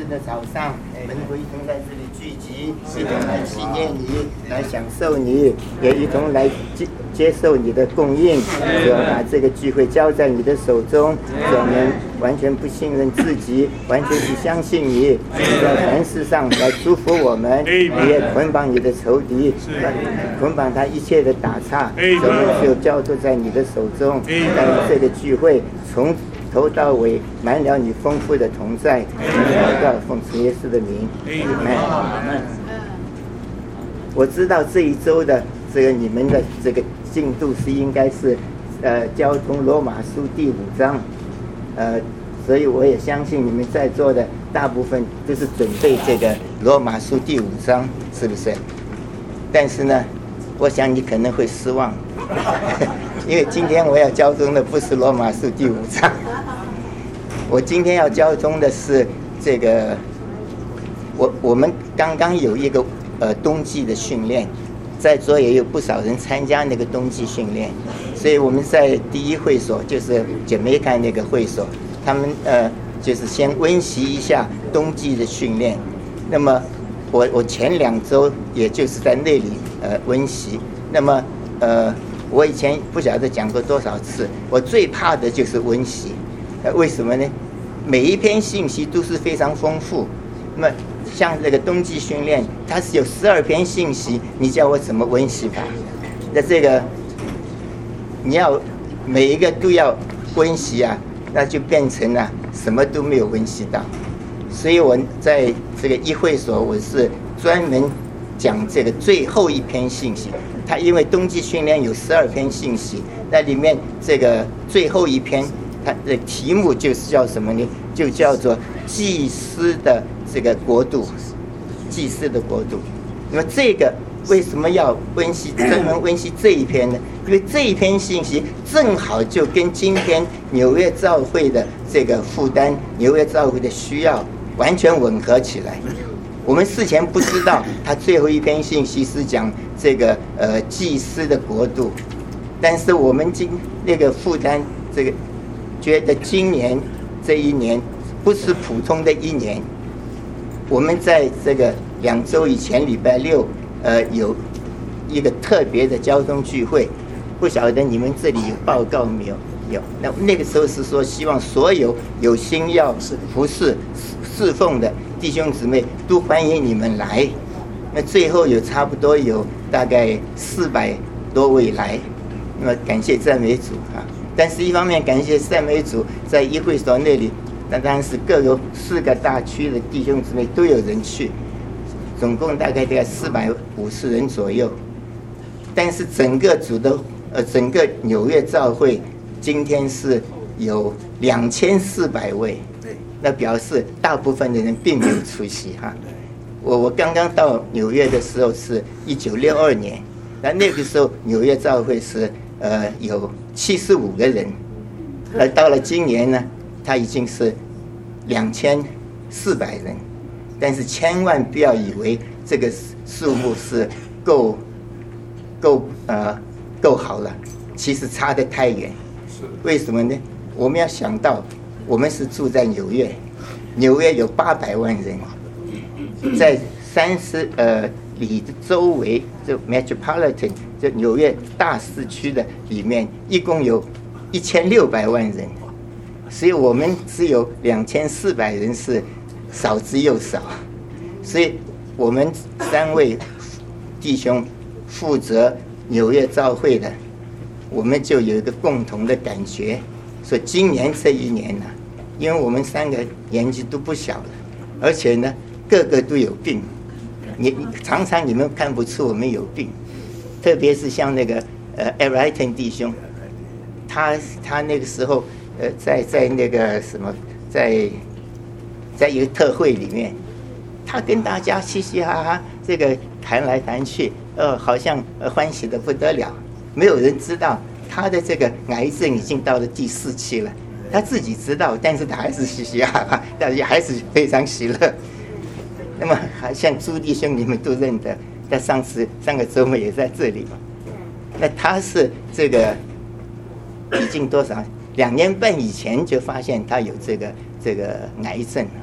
的早上，门徒一同在这里聚集，一同来纪念你，来享受你，也一同来接受你的供应。主要把这个聚会交在你的手中，我们完全不信任自己，完全是相信你，在凡事上来祝福我们，你也捆绑你的仇敌，捆绑他一切的打岔，我们就交托在你的手中，让这个聚会从头到尾满了你丰富的同在，祷告奉主耶稣的名，阿门。我知道这一周的这个你们的这个进度是应该是交通罗马书第5章，所以我也相信你们在座的大部分都是准备这个罗马书第5章，是不是？但是呢，我想你可能会失望，因为今天我要交通的不是罗马书第5章，我今天要交通的是这个，我们刚刚有一个冬季的训练，在座也有不少人参加那个冬季训练，所以我们在第一会所就是Jamaica那个会所，他们就是先温习一下冬季的训练。那么我前2周也就是在那里温习。那么我以前不晓得讲过多少次，我最怕的就是温习。为什么呢？每一篇信息都是非常丰富。那么像这个冬季训练，它是有12篇信息，你叫我怎么温习它？那这个你要每一个都要温习啊，那就变成了什么都没有温习到。所以我在这个一会所，我是专门讲这个最后一篇信息。它因为冬季训练有12篇信息，那里面这个最后一篇，它的题目就是叫什么呢？就叫做祭司的这个国度，祭司的国度。那么这个为什么要温习，专门温习这一篇呢？因为这一篇信息正好就跟今天纽约教会的这个负担、纽约教会的需要完全吻合起来。我们事前不知道，他最后一篇信息是讲这个祭司的国度，但是我们那个负担这个觉得今年这一年不是普通的一年。我们在这个2周以前礼拜6有一个特别的交通聚会，不晓得你们这里有报告没有？有。那个时候是说希望所有有心要服侍侍奉的弟兄姊妹都欢迎你们来。那最后差不多有大概400多位来，那么感谢赞美主啊！但是一方面感谢赞美主，在一会所那里，那当然是各个4个大区的弟兄姊妹都有人去，总共大概450人左右。但是整个整个纽约教会今天是有2400位，那表示大部分的人并没有出席哈。我刚刚到纽约的时候是1962年，那个时候纽约教会是有75个人，而到了今年呢，它已经是2400人。但是千万不要以为这个数目是够好了，其实差得太远。为什么呢？我们要想到，我们是住在纽约，纽约有800万人，在30里的周围，就 metropolitan 就纽约大市区的里面，一共有1600万人，所以我们只有2400人是少之又少，所以我们3位弟兄负责纽约教会的，我们就有一个共同的感觉，说今年这一年呢，因为我们3个年纪都不小了，而且呢个个都有病，常常你们看不出我们有病，特别是像那个Everton 弟兄，他那个时候在那个什么在一个特会里面，他跟大家嘻嘻哈哈这个谈来谈去，好像欢喜得不得了。没有人知道他的这个癌症已经到了第4期了，他自己知道，但是他还是嘻嘻哈哈，大家还是非常喜乐。那么像朱弟兄你们都认得，在上个周末也在这里。那他是这个已经多少2年半以前就发现他有这个癌症了。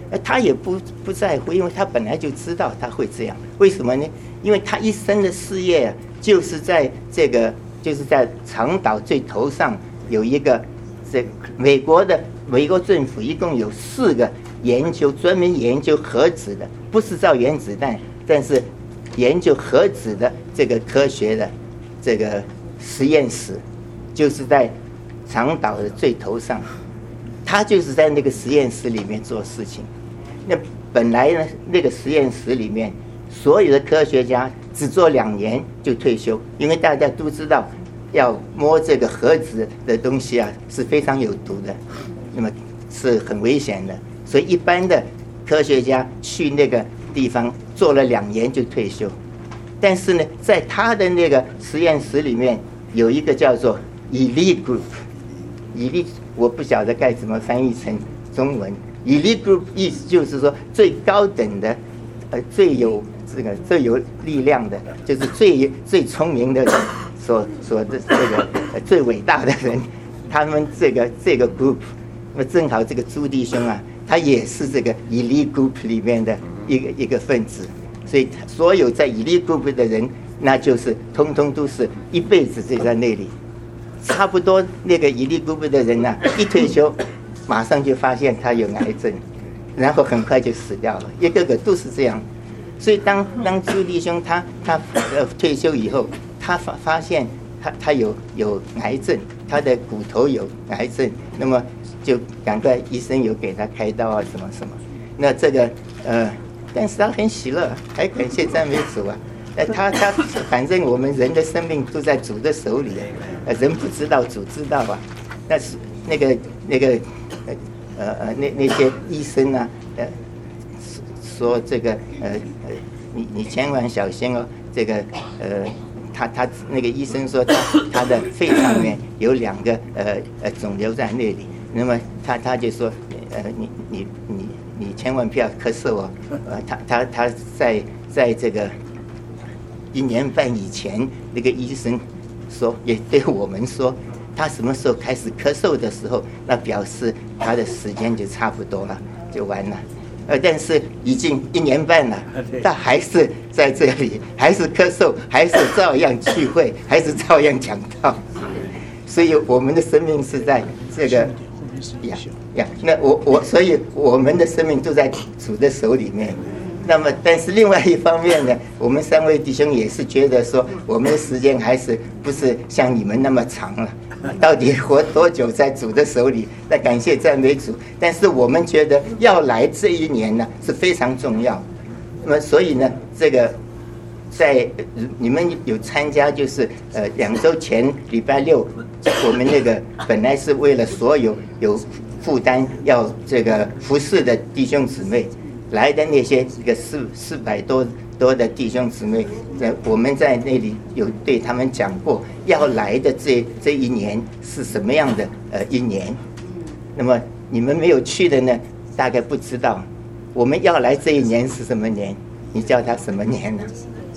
他也不在乎，因为他本来就知道他会这样。为什么呢？因为他一生的事业啊，就是在长岛最头上有一个美国政府一共有4个专门研究核子的，不是造原子弹，但是研究核子的这个科学的这个实验室，就是在长岛的最头上。他就是在那个实验室里面做事情。那本来呢，那个实验室里面所有的科学家只做2年就退休，因为大家都知道要摸这个核子的东西啊是非常有毒的，那么是很危险的，所以一般的科学家去那个地方做了2年就退休。但是呢，在他的那个实验室里面有一个叫做 Elite Group， 我不晓得该怎么翻译成中文。Elite Group 意思就是说最高等的，最有力量的，就是最聪明的人所的这个最伟大的人，他们这个 group， 那么正好这个朱弟兄啊，他也是这个 Elite Group 里面的一个分子，所以所有在 Elite Group 的人，那就是通通都是一辈子就在那里。差不多那个Elite Group的人啊，一退休，马上就发现他有癌症，然后很快就死掉了，一个个都是这样。所以当朱弟兄他退休以后，他发现他有癌症，他的骨头有癌症，那么就赶快医生有给他开刀啊什么什么。那这个但是他很喜乐，还感谢赞美主啊。他反正我们人的生命都在主的手里，人不知道，主知道啊。那是那些医生啊，说这个你千万小心哦，这个他那个医生说他的肺上面有2个肿瘤在那里，那么他就说你千万不要咳嗽哦，他在这个1年半以前，那个医生说也对我们说，他什么时候开始咳嗽的时候，那表示他的时间就差不多了，就完了。但是已经1年半了，他还是在这里，还是咳嗽，还是照样聚会，还是照样讲道。所以我们的生命是在这个所以我们的生命都在主的手里面。那么，但是另外一方面呢，我们3位弟兄也是觉得说，我们的时间还是不是像你们那么长了。到底活多久在主的手里？那感谢赞美主。但是我们觉得要来这1年呢是非常重要。那么所以呢，这个在你们有参加，就是2周前礼拜6，我们那个本来是为了所有负担要这个服侍的弟兄姊妹。来的那些这个400多的弟兄姊妹，我们在那里有对他们讲过，要来的这1年是什么样的1年。那么你们没有去的呢，大概不知道我们要来这1年是什么年？你叫它什么年呢？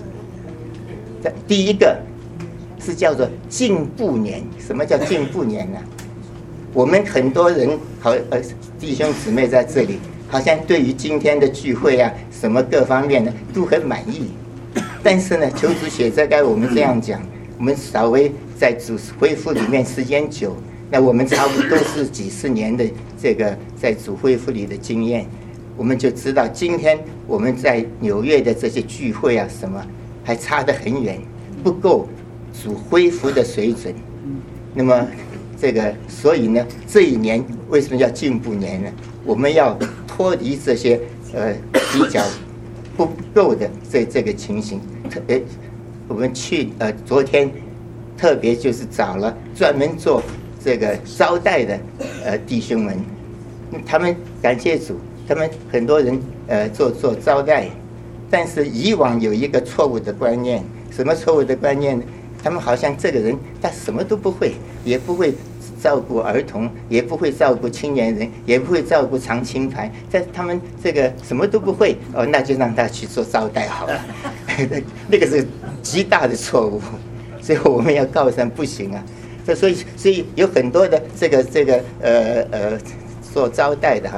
第一个是叫做进步年。什么叫进步年呢？我们很多人弟兄姊妹在这里，好像对于今天的聚会啊，什么各方面呢都很满意。但是呢，求主写这该我们这样讲，我们稍微在主恢复里面时间久，那我们差不多是几十年的这个在主恢复里的经验，我们就知道今天我们在纽约的这些聚会啊什么还差得很远，不够主恢复的水准。那么这个所以呢，这1年为什么叫进步年呢？我们要脱离这些比较不够的这个情形。我们昨天特别就是找了专门做这个招待的弟兄们，他们感谢主，他们很多人做招待，但是以往有一个错误的观念。什么错误的观念呢？他们好像这个人他什么都不会，也不会照顾儿童，也不会照顾青年人，也不会照顾长青牌，但他们这个什么都不会那就让他去做招待好了。那个是极大的错误，所以我们要告诉不行啊。所以有很多的这个做招待的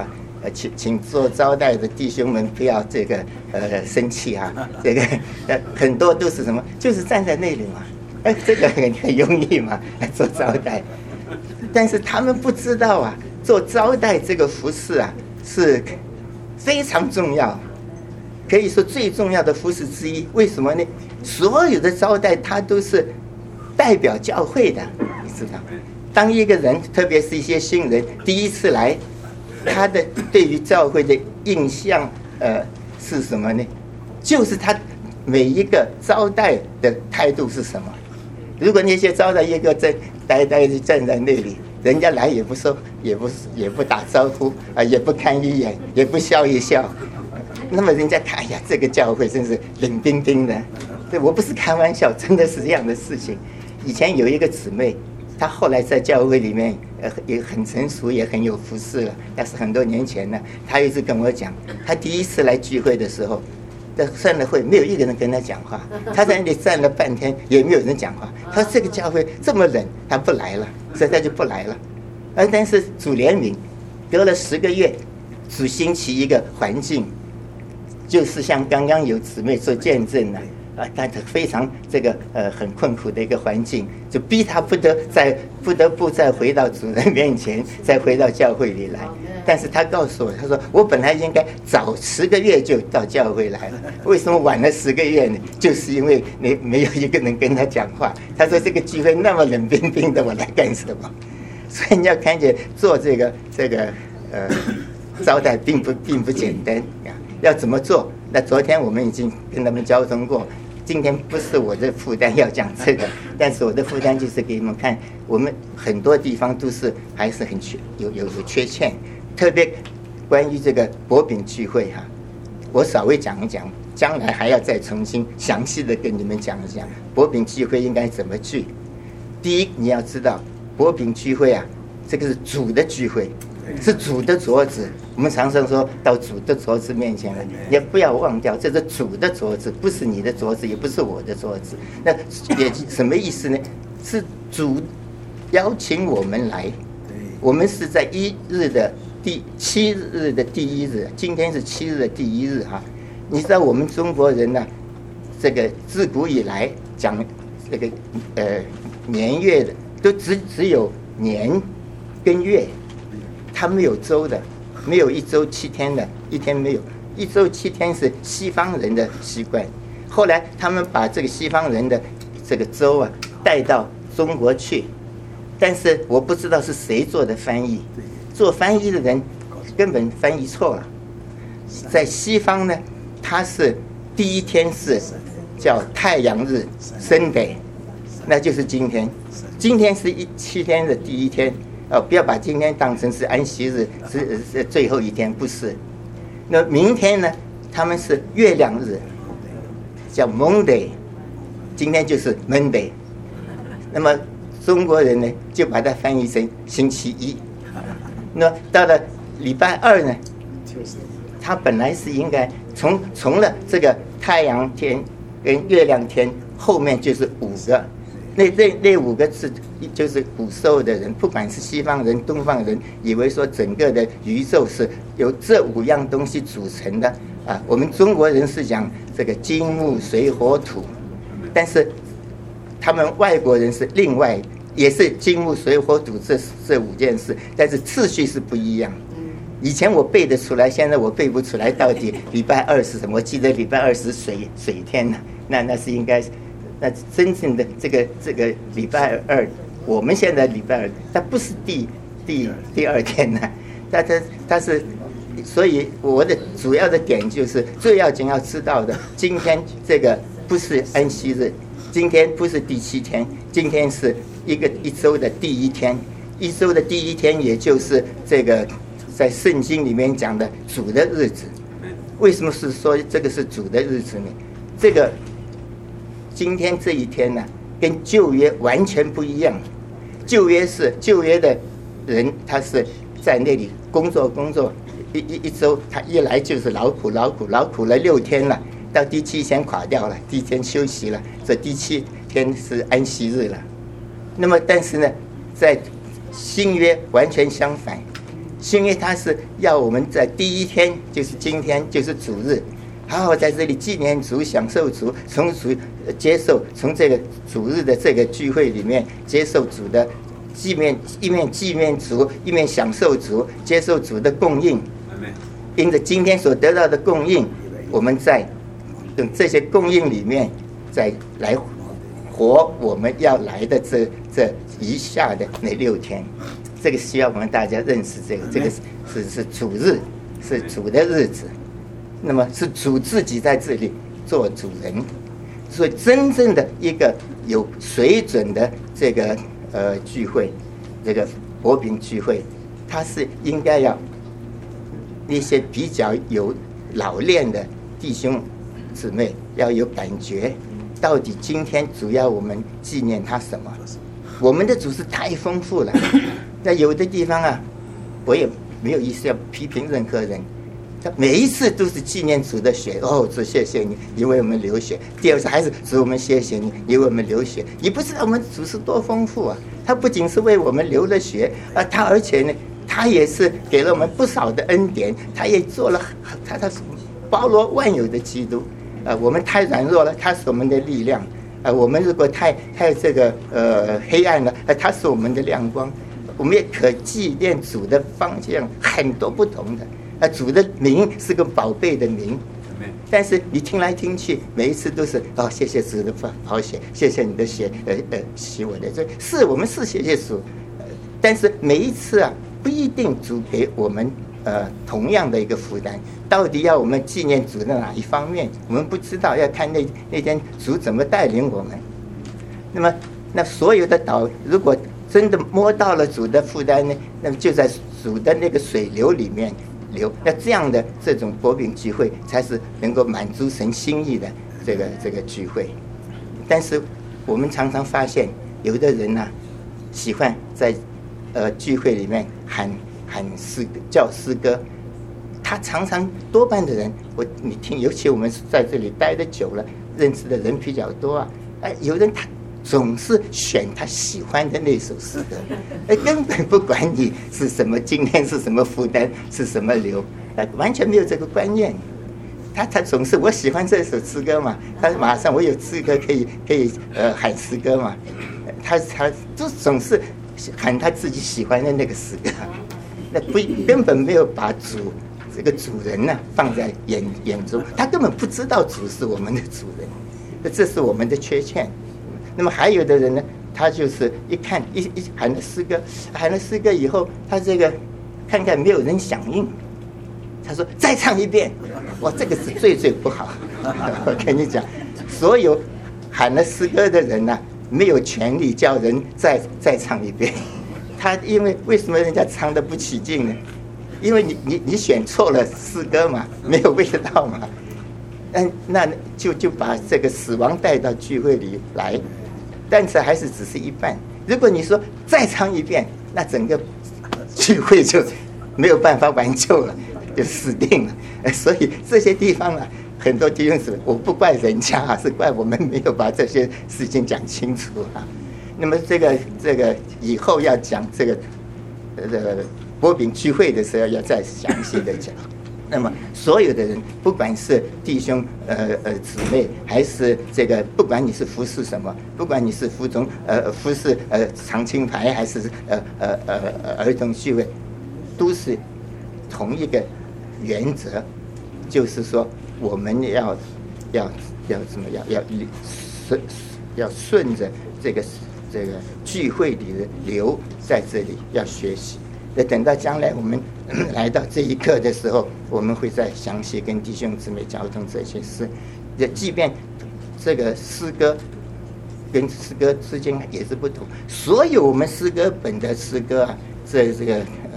请做招待的弟兄们不要这个生气啊，这个很多都是什么，就是站在那里嘛，这个很容易嘛，做招待。但是他们不知道啊，做招待这个服事啊是非常重要，可以说最重要的服事之一。为什么呢？所有的招待他都是代表教会的，你知道。当一个人，特别是一些新人第一次来，他的对于教会的印象是什么呢？就是他每一个招待的态度是什么。如果那些招待一个呆呆地站在那里，人家来也不说，也不打招呼啊，也不看一眼，也不笑一笑，那么人家看，哎呀，这个教会真是冷冰冰的。对，我不是开玩笑，真的是这样的事情。以前有一个姊妹，她后来在教会里面也很成熟，也很有服侍了。但是很多年前呢，她一直跟我讲，她第一次来聚会的时候，散了会没有一个人跟她讲话，她在那里站了半天也没有人讲话。她说这个教会这么冷，她不来了，所以她就不来了。但是主怜悯，隔了10个月，主兴起一个环境，就是像刚刚有姊妹做见证了。但是非常这个很困苦的一个环境，就逼他不得不再回到主人面前，再回到教会里来。但是他告诉我，他说我本来应该早10个月就到教会来了，为什么晚了10个月呢？就是因为没有一个人跟他讲话。他说这个聚会那么冷冰冰的，我来干什么？所以你要看见做这个招待并不简单啊，要怎么做？那昨天我们已经跟他们交通过。今天不是我的负担要讲这个，但是我的负担就是给你们看，我们很多地方都是还是很有缺陷，特别关于这个薄饼聚会哈，我稍微讲一讲，将来还要再重新详细的跟你们讲一讲薄饼聚会应该怎么聚。第一，你要知道薄饼聚会啊，这个是主的聚会，是主的桌子。我们常常说到主的桌子面前来，也不要忘掉这是主的桌子，不是你的桌子，也不是我的桌子。那也什么意思呢？是主邀请我们来，我们是在7日的第1日，今天是7日的第1日哈。你知道我们中国人呢，这个自古以来讲这个年月的，都只有年跟月，它没有周的。没有1周7天的，一天没有。1周7天是西方人的习惯，后来他们把这个西方人的这个周啊带到中国去，但是我不知道是谁做的翻译，做翻译的人根本翻译错了。在西方呢，它是第1天是叫太阳日 Sunday， 那就是今天，今天是7天的第1天。不要把今天当成是安息日，是最后一天，不是。那明天呢？他们是月亮日，叫 Monday， 今天就是 Monday。那么中国人呢，就把它翻译成星期一。那到了礼拜2呢，它本来是应该从了这个太阳天跟月亮天后面就是5个。那5个字就是古时候的人，不管是西方人、东方人，以为说整个的宇宙是由这5样东西组成的啊。我们中国人是讲这个金木水火土，但是他们外国人是另外也是金木水火土这5件事，但是次序是不一样。以前我背得出来，现在我背不出来，到底礼拜2是什么？我记得礼拜2是水天呢，那是应该。那真正的这个礼拜2，我们现在礼拜2，它不是第2天呢，它是，所以我的主要的点就是最要紧要知道的，今天这个不是安息日，今天不是第7天，今天是一周的第1天，一周的第1天，也就是这个在圣经里面讲的主的日子。为什么是说这个是主的日子呢？这个。今天这一天呢，跟旧约完全不一样。旧约的人，他是在那里工作一周，他一来就是劳苦了6天了，到第7天垮掉了，第1天休息了，这第7天是安息日了。那么，但是呢，在新约完全相反， 因为他是要我们在第一天，就是今天，就是主日，好好在这里纪念主、享受主，从主接受，从这个主日的这个聚会里面接受主的一面纪念主，一面享受主，接受主的供应。因着今天所得到的供应，我们在等这些供应里面，再来活我们要来的这余下的那6天。这个需要我们大家认识这个是主日，是主的日子，那么是主自己在这里做主人，所以真正的一个有水准的这个聚会，这个薄饼聚会，它是应该要一些比较有老练的弟兄姊妹要有感觉，到底今天主要我们纪念他什么？我们的主是太丰富了。那有的地方啊，我也没有意思要批评任何人。他每一次都是纪念主的血，哦，主谢谢你，你为我们流血。第二次还是主我们谢谢你，你为我们流血。你不知道我们主是多丰富啊！他不仅是为我们流了血啊，他而且呢，他也是给了我们不少的恩典，他也做了他包罗万有的基督。我们太软弱了，他是我们的力量。我们如果太这个黑暗了，他是我们的亮光。我们也可纪念主的方向很多不同的，主的名是个宝贝的名，但是你听来听去，每一次都是哦，谢谢主的宝血，谢谢你的血，洗我的罪，是我们是谢谢主，但是每一次啊，不一定主给我们同样的一个负担，到底要我们纪念主的哪一方面，我们不知道，要看那天主怎么带领我们。那所有的岛，如果真的摸到了主的负担呢，那么就在主的那个水流里面流。那这样的这种薄饼聚会，才是能够满足神心意的这个聚会。但是我们常常发现，有的人啊，喜欢在聚会里面喊叫诗歌。他常常多半的人，你听，尤其我们在这里待得久了，认识的人比较多啊。有人他总是选他喜欢的那首诗歌，根本不管你是什么，今天是什么负担，是什么流，完全没有这个观念。他总是我喜欢这首诗歌嘛，他马上我有资格可以喊诗歌嘛，他就总是喊他自己喜欢的那个诗歌，那根本没有把这个主人呢放在眼中，他根本不知道主是我们的主人，这是我们的缺陷。那么还有的人呢，他就是一看一喊了诗歌以后，他这个看看没有人响应，他说再唱一遍，哇，这个是最不好。我跟你讲，所有喊了诗歌的人呢，没有权利叫人再唱一遍。他因为为什么人家唱得不起劲呢？因为你选错了诗歌嘛，没有味道嘛。那就把这个死亡带到聚会里来，但是还是只是一半。如果你说再唱一遍，那整个聚会就没有办法挽救了，就死定了。所以这些地方啊，很多弟兄姊妹，我不怪人家啊，是怪我们没有把这些事情讲清楚啊。那么这个以后要讲这个薄饼聚会的时候，要再详细的讲。那么所有的人，不管是弟兄姊妹，还是这个，不管你是服侍什么，不管你是服侍长青牌，还是儿童聚会，都是同一个原则，就是说我们要怎么样，要顺着这个聚会里的流，在这里要学习。那等到将来我们来到这一刻的时候，我们会再详细跟弟兄姊妹交通这些事。即便这个诗歌跟诗歌之间也是不同，所有我们诗歌本的诗歌啊，这个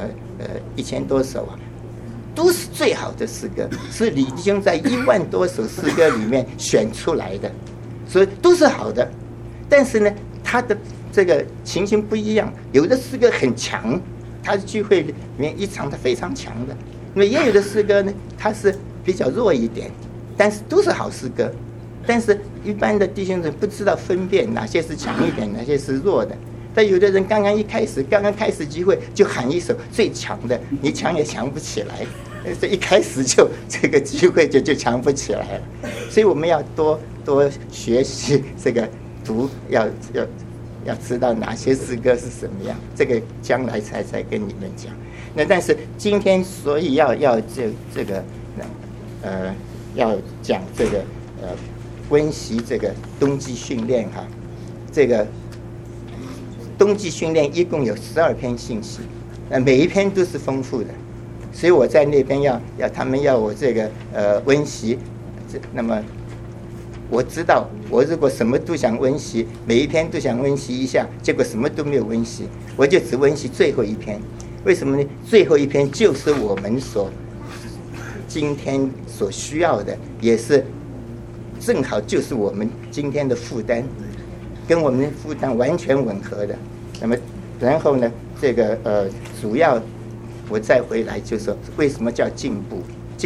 1000多首啊，都是最好的诗歌，是李弟兄在1万多首诗歌里面选出来的，所以都是好的。但是呢，他的这个情形不一样，有的诗歌很强。他的聚会里面一场他非常强的，那么也有的诗歌呢，它是比较弱一点，但是都是好诗歌。但是一般的弟兄们不知道分辨哪些是强一点，哪些是弱的， 但有的人刚刚开始聚会就喊一首最强的，你强也强不起来。这一开始就这个聚会就强不起来了。所以我们要多学习这个读，要知道哪些诗歌是什么样，这个将来才跟你们讲。那但是今天所以要这个要讲这个温习这个冬季训练哈，这个冬季训练一共有12篇信息，每一篇都是丰富的，所以我在那边他们要我这个温习，那么我知道我如果什么都想温习，每一篇都想温习一下，结果什么都没有温习，我就只温习最后一篇。为什么呢？最后一篇就是我们今天所需要的，也是正好就是我们今天的负担，跟我们的负担完全吻合的。那么然后呢，这个主要我再回来就说为什么叫进步？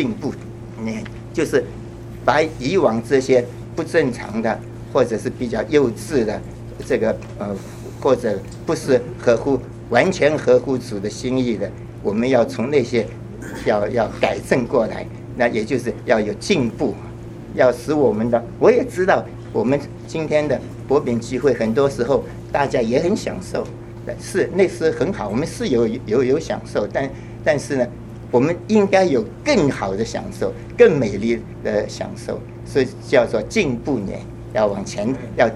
就是把以往这些不正常的或者是比较幼稚的这个或者不是完全合乎主的心意的，我们要从那些要改正过来，那也就是要有进步，要使我们的。我也知道我们今天的博饼聚会很多时候大家也很享受，那是很好，我们是有享受，但是呢，我们应该有更好的享受，更美丽的享受，所以叫做进步年，要往前，要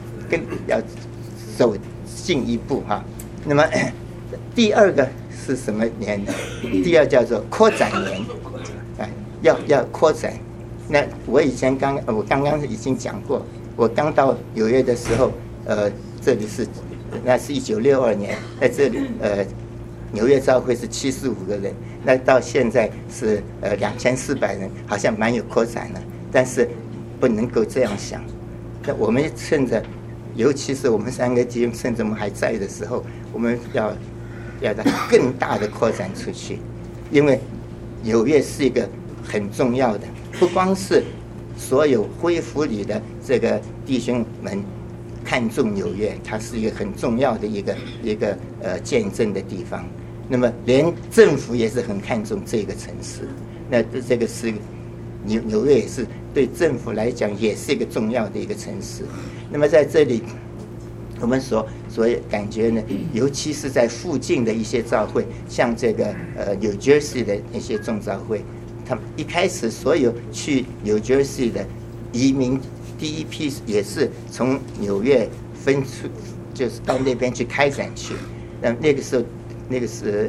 走进一步哈。那么第二个是什么年呢？第二叫做扩展年，要扩展。那我刚刚已经讲过，我刚到纽约的时候，这里那是1962年，在这里纽约教会是75个人，那到现在是2400人，好像蛮有扩展的，但是不能够这样想。那我们趁着，尤其是我们3个弟兄趁着我们还在的时候，我们要更大的扩展出去，因为纽约是一个很重要的，不光是所有恢复里的这个弟兄们看重纽约，它是一个很重要的一个见证的地方。那么连政府也是很看重这个城市，那这个是纽约也是对政府来讲也是一个重要的一个城市。那么在这里我们所感觉呢，尤其是在附近的一些教会，像这个New Jersey 的那些众教会，他们一开始所有去New Jersey的移民第一批也是从纽约分出，就是到那边去开展去。那个时候，那个是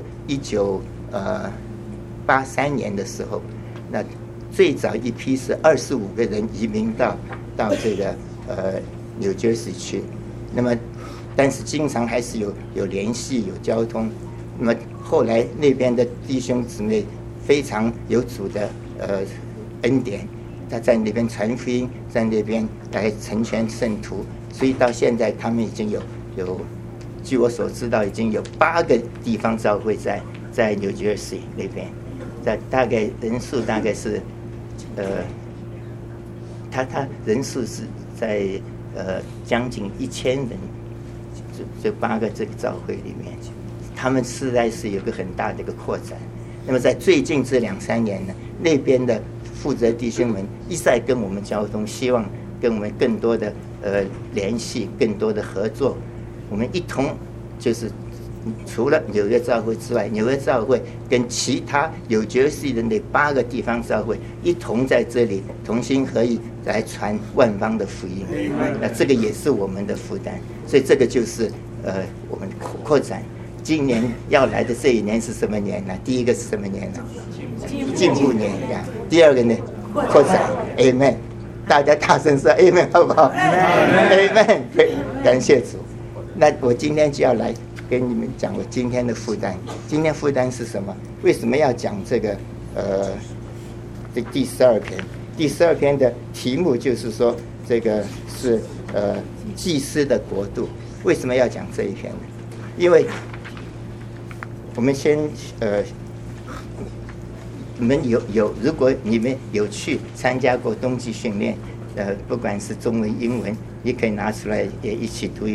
1983年的时候，那最早一批是25个人移民到这个New Jersey去。那么但是经常还是有联系，有交通。那么后来那边的弟兄姊妹非常有主的恩典，他在那边传福音，在那边来成全圣徒，所以到现在他们已经有据我所知道已经有8个地方教会在 New Jersey 那边，大概人数大概是他人数是在将近1000人，这8个这个教会里面，他们实在是有个很大的一个扩展。那么在最近这2-3年呢，那边的负责弟兄们一再跟我们交通，希望跟我们更多的联系，更多的合作。我们一同就是除了纽约教会之外，纽约教会跟其他有角色的那8个地方教会一同在这里同心合意来传万邦的福音。那这个也是我们的负担，所以这个就是我们扩展。今年要来的这一年是什么年呢？第一个是什么年呢？进步年呀。第二个呢？扩展。Amen。大家大声说 Amen 好不好 ？Amen。感谢主。那我今天就要来跟你们讲我今天的负担。今天负担是什么？为什么要讲这个这第12篇？第12篇的题目就是说，这个是祭司的国度。为什么要讲这一篇呢？因为我们先你们如果你们有去参加过冬季训练，不管是中文、英文，你可以拿出来也一起读一读。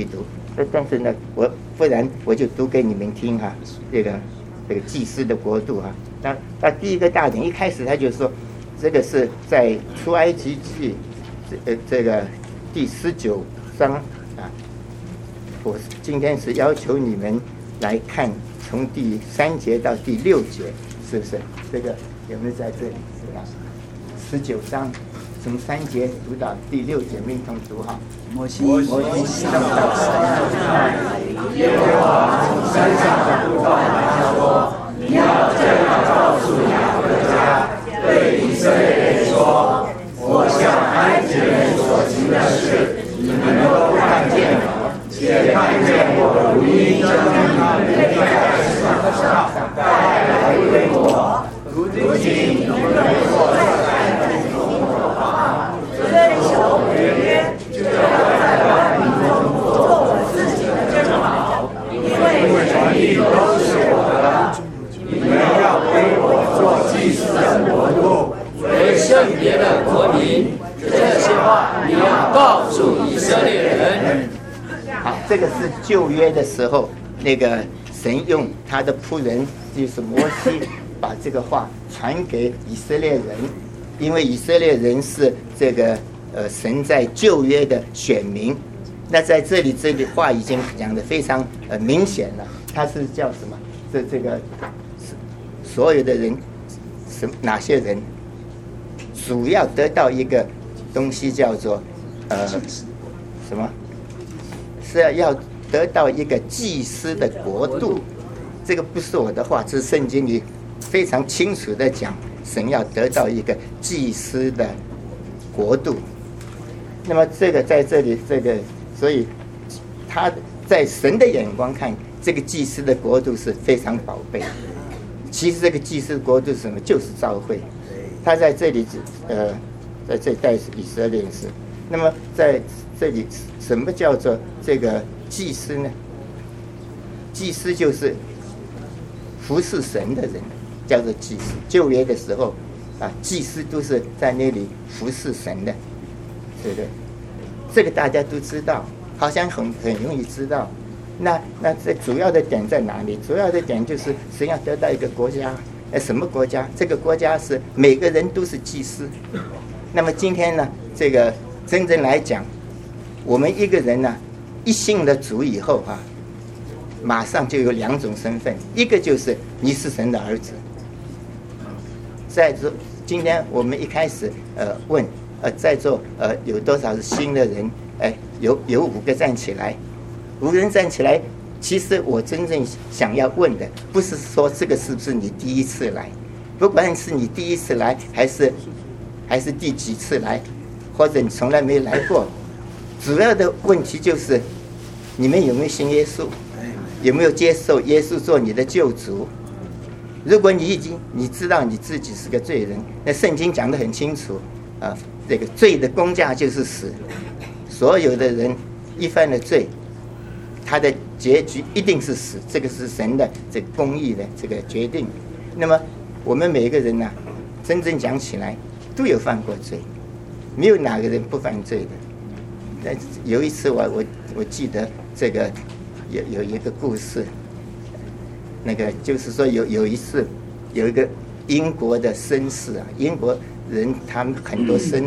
但是呢，不然我就读给你们听哈，这个祭司的国度哈。那第一个大点一开始他就说，这个是在出埃及记这个第19章啊。我今天是要求你们来看从第3节到第6节，是不是？这个有没有在这里？是吧？19章从3节读到第6节，命同读哈。 摩西上到山上，耶和华从山上呼召他说：“你要这样告诉雅各家，对以色列人说：我向埃及人所行的事，你们都看见了，且看见我如鹰将他们在石头上带来归我。如今你们若再不听我话，遵守我的约，就要在万民中做我自己的珍宝，因为权力都是我的。你们要归我做祭司的国度，为圣别的国民。这些话你要告诉以色列人。” 好，这个是旧约的时候，那个神用他的仆人就是摩西，把这个话传给以色列人，因为以色列人是这个神在旧约的选民。那在这里话已经讲得非常明显了，他是叫什么？这个所有的人，哪些人？主要得到一个东西叫做什么？是要得到一个祭司的国度。这个不是我的话，这是圣经里非常清楚的讲，神要得到一个祭司的国度。那么这个在这里，所以他在神的眼光看，这个祭司的国度是非常宝贝。其实这个祭司的国度是什么？就是召会。他在这里在这带以色列人。那么在这里，什么叫做这个祭司呢？祭司就是服侍神的人，叫做祭司。旧约的时候啊，祭司都是在那里服侍神的，对不对？这个大家都知道，好像很容易知道。那这主要的点在哪里？主要的点就是神要得到一个国家。什么国家？这个国家是每个人都是祭司。那么今天呢，这个真正来讲，我们一个人呢，一信了主以后啊，马上就有2种身份，一个就是你是神的儿子。在座今天我们一开始问在座有多少是新的人？有5个站起来，5个人站起来。其实我真正想要问的，不是说这个是不是你第一次来，不管是你第一次来，还是第几次来，或者你从来没来过，主要的问题就是你们有没有信耶稣，有没有接受耶稣做你的救主？如果你知道你自己是个罪人，那圣经讲得很清楚啊，这个罪的工价就是死，所有的人一犯了罪，他的结局一定是死，这个是神的这个公义的这个决定。那么我们每一个人呢，真正讲起来都有犯过罪，没有哪个人不犯罪的。但有一次我记得这个有一个故事，那个就是说有一次有一个英国的绅士啊，英国人他们很多绅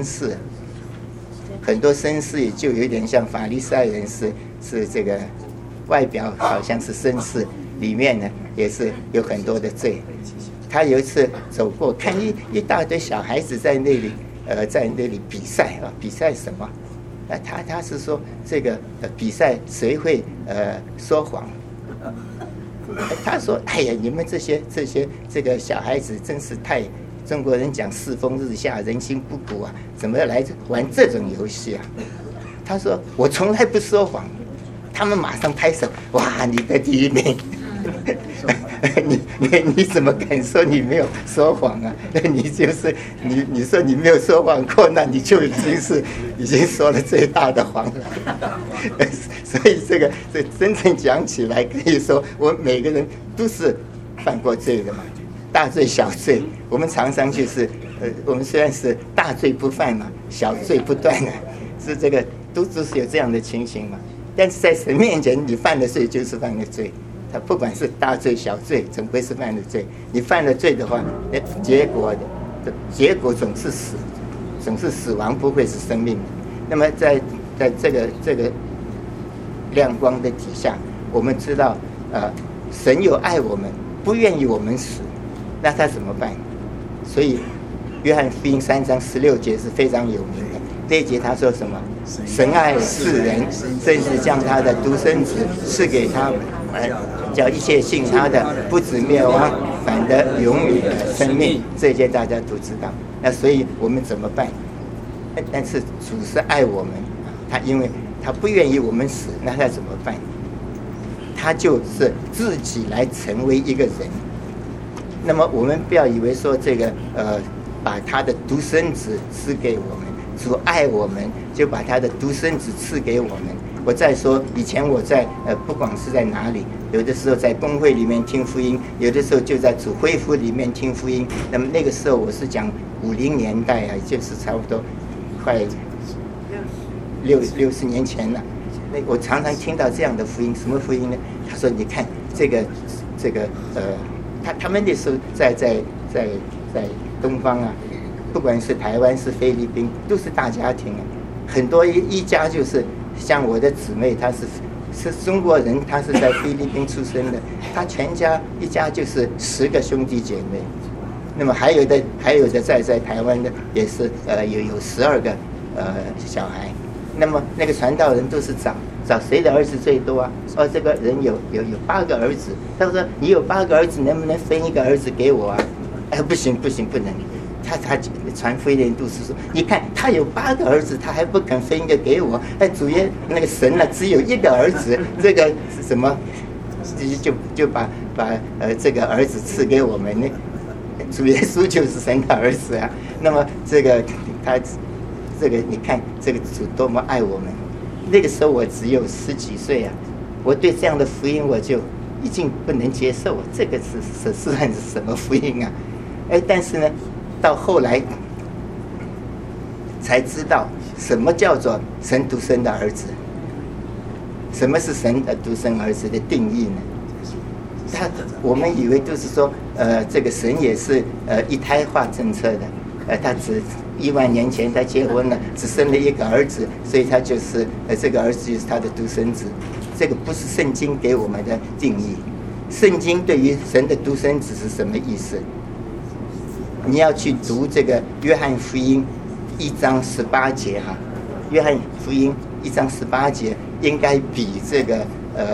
士也就有点像法利赛人，是这个外表好像是绅士，里面呢也是有很多的罪。他有一次走过，看一大堆小孩子在那里比赛啊，比赛什么？他是说这个比赛谁会说谎？他说：“哎呀，你们这些这个小孩子真是太，中国人讲世风日下，人心不古啊，怎么来玩这种游戏啊？”他说：“我从来不说谎。”他们马上拍手，哇，你的第一名！你怎么敢说你没有说谎啊？你就是你说你没有说谎过，那你就已经说了最大的谎了。所以这真正讲起来，可以说我们每个人都是犯过罪的嘛，大罪小罪。我们常常就是我们虽然是大罪不犯嘛，小罪不断啊，是这个都是有这样的情形嘛。 但是在神面前，你犯了罪就是犯了罪，他不管是大罪小罪，总归是犯了罪。你犯了罪的话，结果总是死，总是死亡，不会是生命的。那么在这个亮光的底下，我们知道，神有爱我们，不愿意我们死，那他怎么办？所以约翰福音3章16节是非常有名的。这一节他说什么？神爱世人，甚至将他的独生子赐给他们，叫一切信他的不止灭亡，反得永远的生命。这一节大家都知道。那所以我们怎么办？但是主是爱我们，他因为他不愿意我们死，那他怎么办？他就是自己来成为一个人。那么我们不要以为说这个把他的独生子赐给我们，主爱我们就把他的独生子赐给我们。我再说，以前我在不管是在哪里，有的时候在公会里面听福音，有的时候就在主恢复里面听福音。那么那个时候我是讲50年代啊，就是差不多快60年前了。那我常常听到这样的福音，什么福音呢？他说：“你看这个他们那时候在东方啊，不管是台湾是菲律宾，都是大家庭啊，很多一家就是像我的姊妹，她是中国人，她是在菲律宾出生的，她全家一家就是10个兄弟姐妹。那么还有的在台湾的也是有12个小孩。那么那个传道人都是找谁的儿子最多啊？这个人有8个儿子。他说你有8个儿子，能不能分一个儿子给我啊？不行，不能。他传福音的人都是说，你看他有8个儿子，他还不肯分一个给我。主耶那个神呢，只有一个儿子，这个什么就把这个儿子赐给我们呢？主耶稣就是神的儿子啊。那么这个你看这个主多么爱我们。那个时候我只有10几岁啊，我对这样的福音我就已经不能接受，这个是什么福音啊？但是呢，到后来才知道什么叫做神独生的儿子，什么是神的独生儿子的定义呢？我们以为都是说，这个神也是一胎化政策的，他只1万年前他结婚了，只生了一个儿子，所以他就是这个儿子就是他的独生子。这个不是圣经给我们的定义。圣经对于神的独生子是什么意思？你要去读这个约翰福音1章18节哈，约翰福音1章18节应该比这个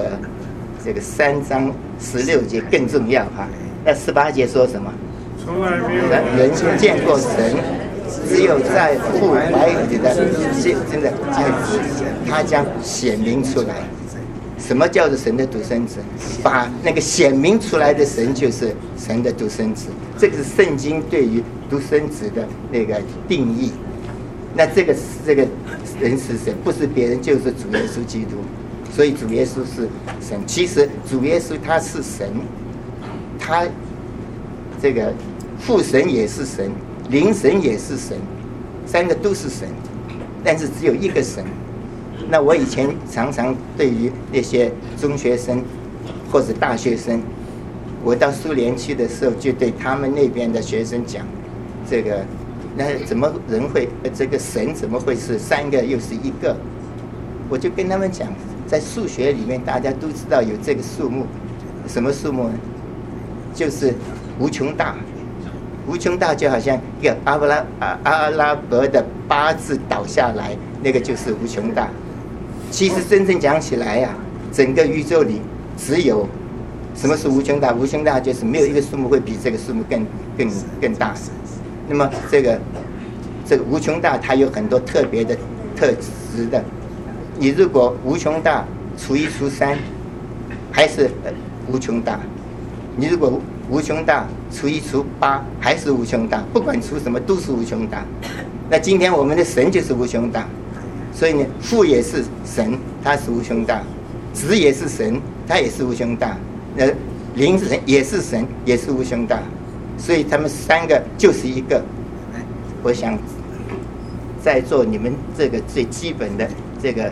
3章16节更重要哈。那18节说什么？ 从来没有人见过神，只有在父怀里的真的他将显明出来。什么叫做神的独生子？把那个显明出来的神就是神的独生子。这个是圣经对于独生子的那个定义。那这个人是谁？不是别人，就是主耶稣基督。所以主耶稣是神。其实主耶稣他是神，他这个父神也是神，灵神也是神，3个都是神，但是只有一个神。那我以前常常对于那些中学生或者大学生，我到苏联去的时候，就对他们那边的学生讲，那怎么人会这个神怎么会是3个又是1个？我就跟他们讲，在数学里面大家都知道有这个数目，什么数目呢？就是无穷大。无穷大就好像一个阿拉伯的8字倒下来，那个就是无穷大。其实真正讲起来呀，整个宇宙里只有什么是无穷大？无穷大就是没有一个数目会比这个数目更大。那么这个无穷大它有很多特别的特质的。你如果无穷大除1除3，还是无穷大；你如果无穷大除1除8，还是无穷大。不管除什么都是无穷大。那今天我们的神就是无穷大。所以呢，父也是神，他是无穷大；子也是神，他也是无穷大；灵神也是神，也是无穷大。所以他们3个就是一个。我想在座你们这个最基本的这个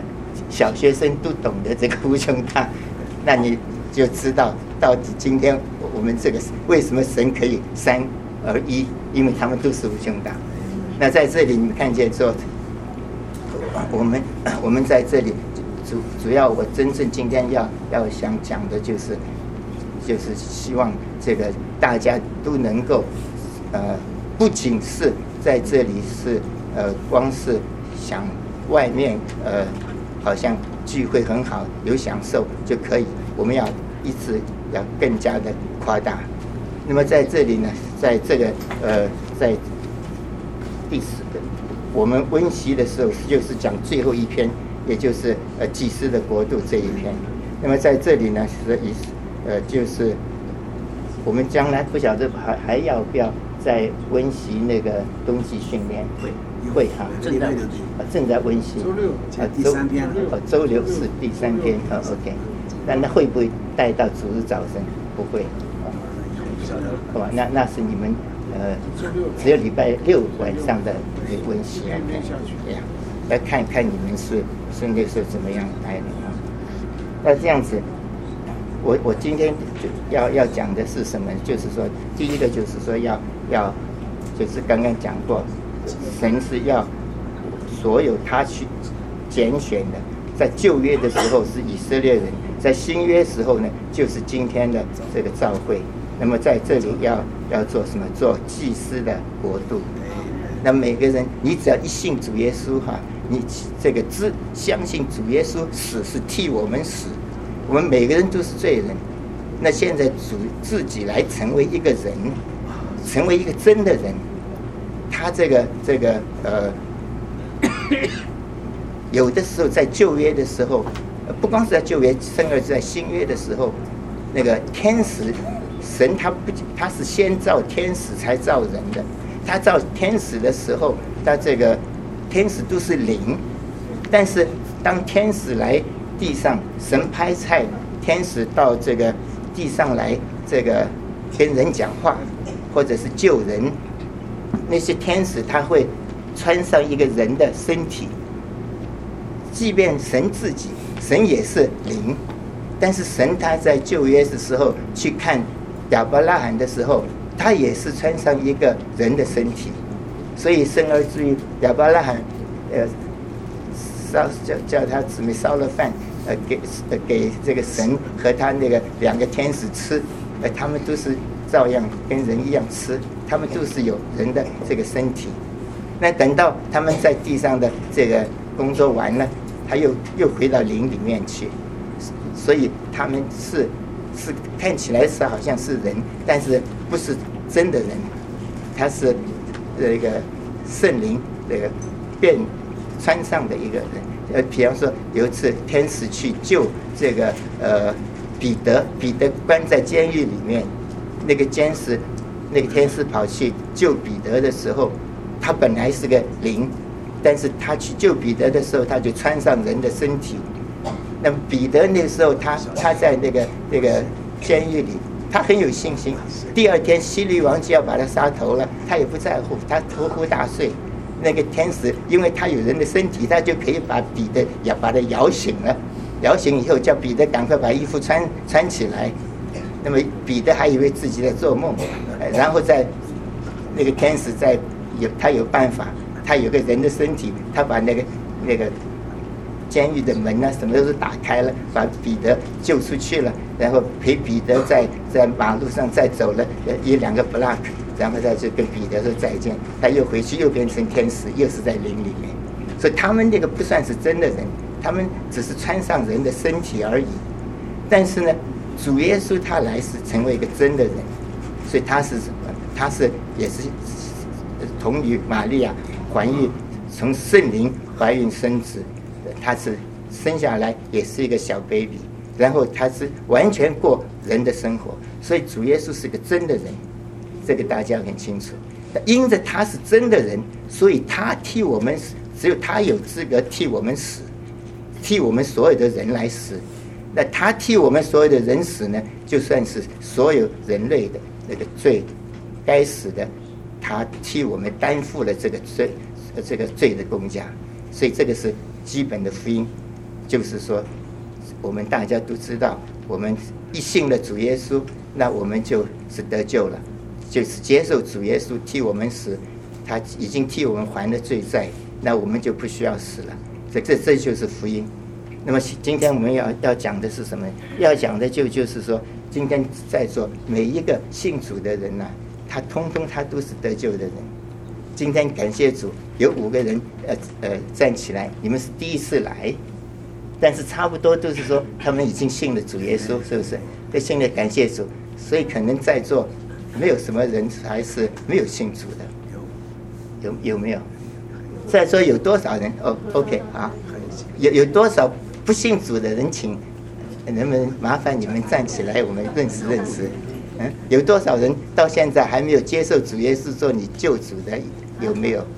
小学生都懂得这个无穷大，那你就知道到底今天我们这个为什么神可以三而一，因为他们都是无穷大。那在这里你们看见说，我们在这里主要我真正今天要想讲的就是希望这个大家都能够不仅是在这里是光是想外面好像聚会很好有享受就可以，我们要一直要更加的夸大。那么在这里呢，在这个在第4个我们温习的时候，就是讲最后一篇，也就是祭司的国度这一篇。那么在这里呢，就是我们将来不晓得还要不要再温习那个冬季训练会哈，正在温习。 周六第3篇周六是第3篇OK。那会不会带到主日早晨？不会好吧？那是你们只有礼拜6晚上的温习啊，来看看你们是那时候怎么样带的啊？那这样子，我今天要讲的是什么？就是说，第一个就是说要就是刚刚讲过，神是要所有他去拣选的，在旧约的时候是以色列人，在新约时候呢，就是今天的这个教会。那么在这里要做什么？做祭司的国度。那每个人，你只要一信主耶稣哈，你这个相信主耶稣死是替我们死，我们每个人都是罪人。那现在主自己来成为一个人，成为一个真的人，他这个有的时候在旧约的时候，不光是在旧约，甚至在新约的时候，那个天使。神他是先造天使才造人的，他造天使的时候，他这个天使都是灵，但是当天使来地上，神派差天使到这个地上来，这个跟人讲话，或者是救人，那些天使他会穿上一个人的身体，即便神自己，神也是灵，但是神他在旧约的时候去看亚伯拉罕的时候，他也是穿上一个人的身体，所以生而至于亚伯拉罕，叫他姊妹烧了饭，给这个神和他那个2个天使吃，他们都是照样跟人一样吃，他们都是有人的这个身体。那等到他们在地上的这个工作完了，他又回到灵里面去，所以他们是看起来是好像是人，但是不是真的人，他是这个圣灵这个穿上的一个人。比方说有一次天使去救这个彼得关在监狱里面，那个天使跑去救彼得的时候，他本来是个灵，但是他去救彼得的时候，他就穿上人的身体。那么彼得那时候他在那个监狱里，他很有信心。第2天希律王就要把他杀头了，他也不在乎，他头呼大睡。那个天使因为他有人的身体，他就可以把彼得把他摇醒了。摇醒以后叫彼得赶快把衣服穿起来。那么彼得还以为自己在做梦，然后在那个天使他有办法，他有个人的身体，他把那个监狱的门啊什么都是打开了，把彼得救出去了，然后陪彼得在马路上再走了1-2个 block， 然后再去跟彼得说再见，他又回去又变成天使，又是在灵里面。所以他们那个不算是真的人，他们只是穿上人的身体而已。但是呢，主耶稣他来是成为一个真的人，所以他是什么？他也是同于玛利亚怀孕，从圣灵怀孕生子。他是生下来也是一个小 baby， 然后他是完全过人的生活，所以主耶稣是个真的人，这个大家很清楚。因着他是真的人，所以他替我们死，只有他有资格替我们死，替我们所有的人来死。那他替我们所有的人死呢，就算是所有人类的那个罪该死的，他替我们担负了这个罪的公价。所以这个是基本的福音。 就是说，我们大家都知道，我们一信了主耶稣，那我们就是得救了，就是接受主耶稣替我们死，他已经替我们还了罪债，那我们就不需要死了。这就是福音。那么今天我们要讲的是什么？要讲的就是说，今天在座每一个信主的人啊，他通通都是得救的人。今天感谢主，有5个人站起来，你们是第一次来，但是差不多都是说他们已经信了主耶稣，是不是？对，信了感谢主，所以可能在座没有什么人还是没有信主的，有没有？在座有多少人？OK 啊，有多少不信主的人，请能不能麻烦你们站起来，我们认识认识。有多少人到现在还没有接受主耶稣做你救主的？有没有？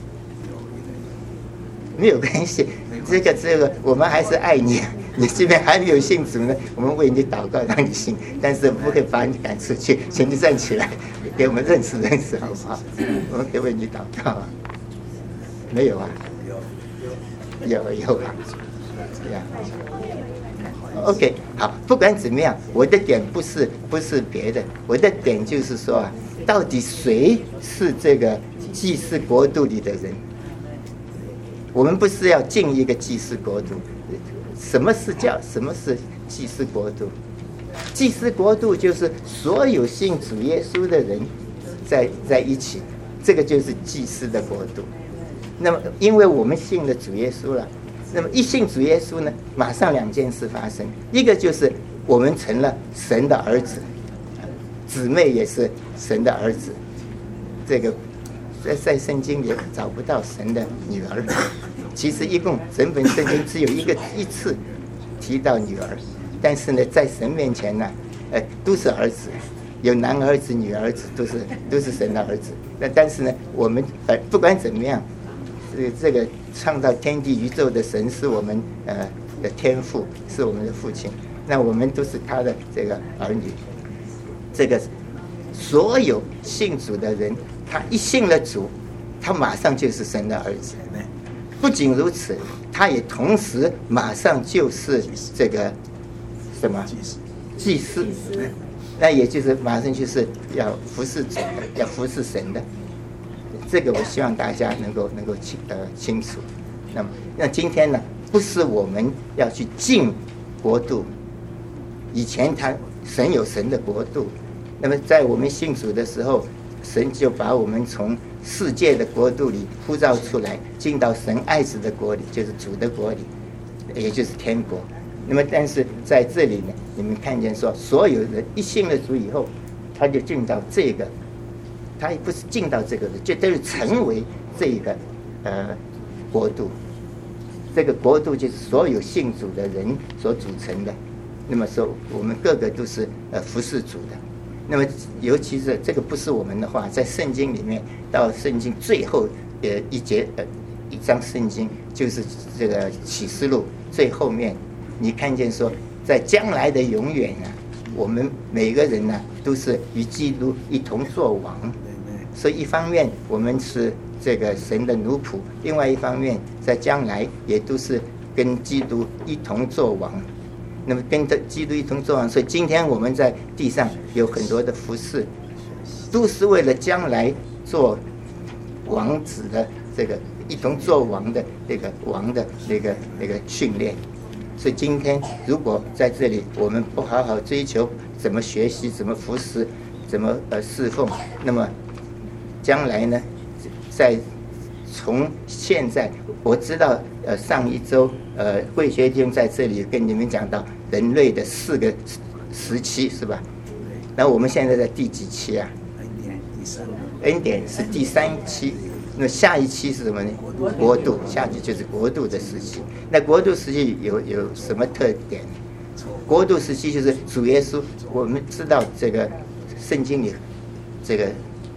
没有关系，这个我们还是爱你。你这边还没有信主呢，我们为你祷告让你信，但是不会把你赶出去，请你站起来，给我们认识认识，好不好？我们可以为你祷告啊。没有啊？有啊，这样。OK， 好，不管怎么样，我的点不是别的，我的点就是说啊，到底谁是这个祭司国度里的人？我们不是要进一个祭司国度，什么是祭司国度？祭司国度就是所有信主耶稣的人在一起，这个就是祭司的国度。那么，因为我们信了主耶稣了，那么一信主耶稣呢，马上2件事发生，一个就是我们成了神的儿子，姊妹也是神的儿子。这个在圣经里找不到神的女儿，其实一共整本圣经只有一次提到女儿，但是呢，在神面前呢，都是儿子，有男儿子、女儿子，都是神的儿子。但是呢，我们不管怎么样。这个创造天地宇宙的神是我们的天父，是我们的父亲，那我们都是他的这个儿女。这个所有信主的人，他一信了主，他马上就是神的儿子。不仅如此，他也同时马上就是这个什么祭司，那也就是马上就是要服侍主的，要服侍神的。这个我希望大家能够清楚。那今天呢，不是我们要去进国度，以前神有神的国度，那么在我们信主的时候，神就把我们从世界的国度里呼召出来，进到神爱子的国里，就是主的国里，也就是天国。那么但是在这里呢，你们看见说，所有人一信了主以后，他就进到这个。他也不是进到这个的，就都是成为这个国度。这个国度就是所有信主的人所组成的。那么说，我们个个都是服侍主的。那么，尤其是这个不是我们的话，在圣经里面，到圣经最后一章圣经，就是这个启示录最后面，你看见说，在将来的永远啊，我们每个人呢，都是与基督一同作王。所以一方面我们是这个神的奴仆，另外一方面在将来也都是跟基督一同作王。那么跟着基督一同作王，所以今天我们在地上有很多的服事，都是为了将来做王子的这个一同做王的这个王的那个训练。所以今天如果在这里我们不好好追求怎么学习、怎么服侍、怎么侍奉，那么将来呢，从现在我知道上一周慧学弟兄在这里跟你们讲到人类的4个时期是吧？那我们现在在第几期啊？恩典是第3期，那下一期是什么呢？国度，下去就是国度的时期。那国度时期有什么特点？国度时期就是主耶稣，我们知道这个圣经里这个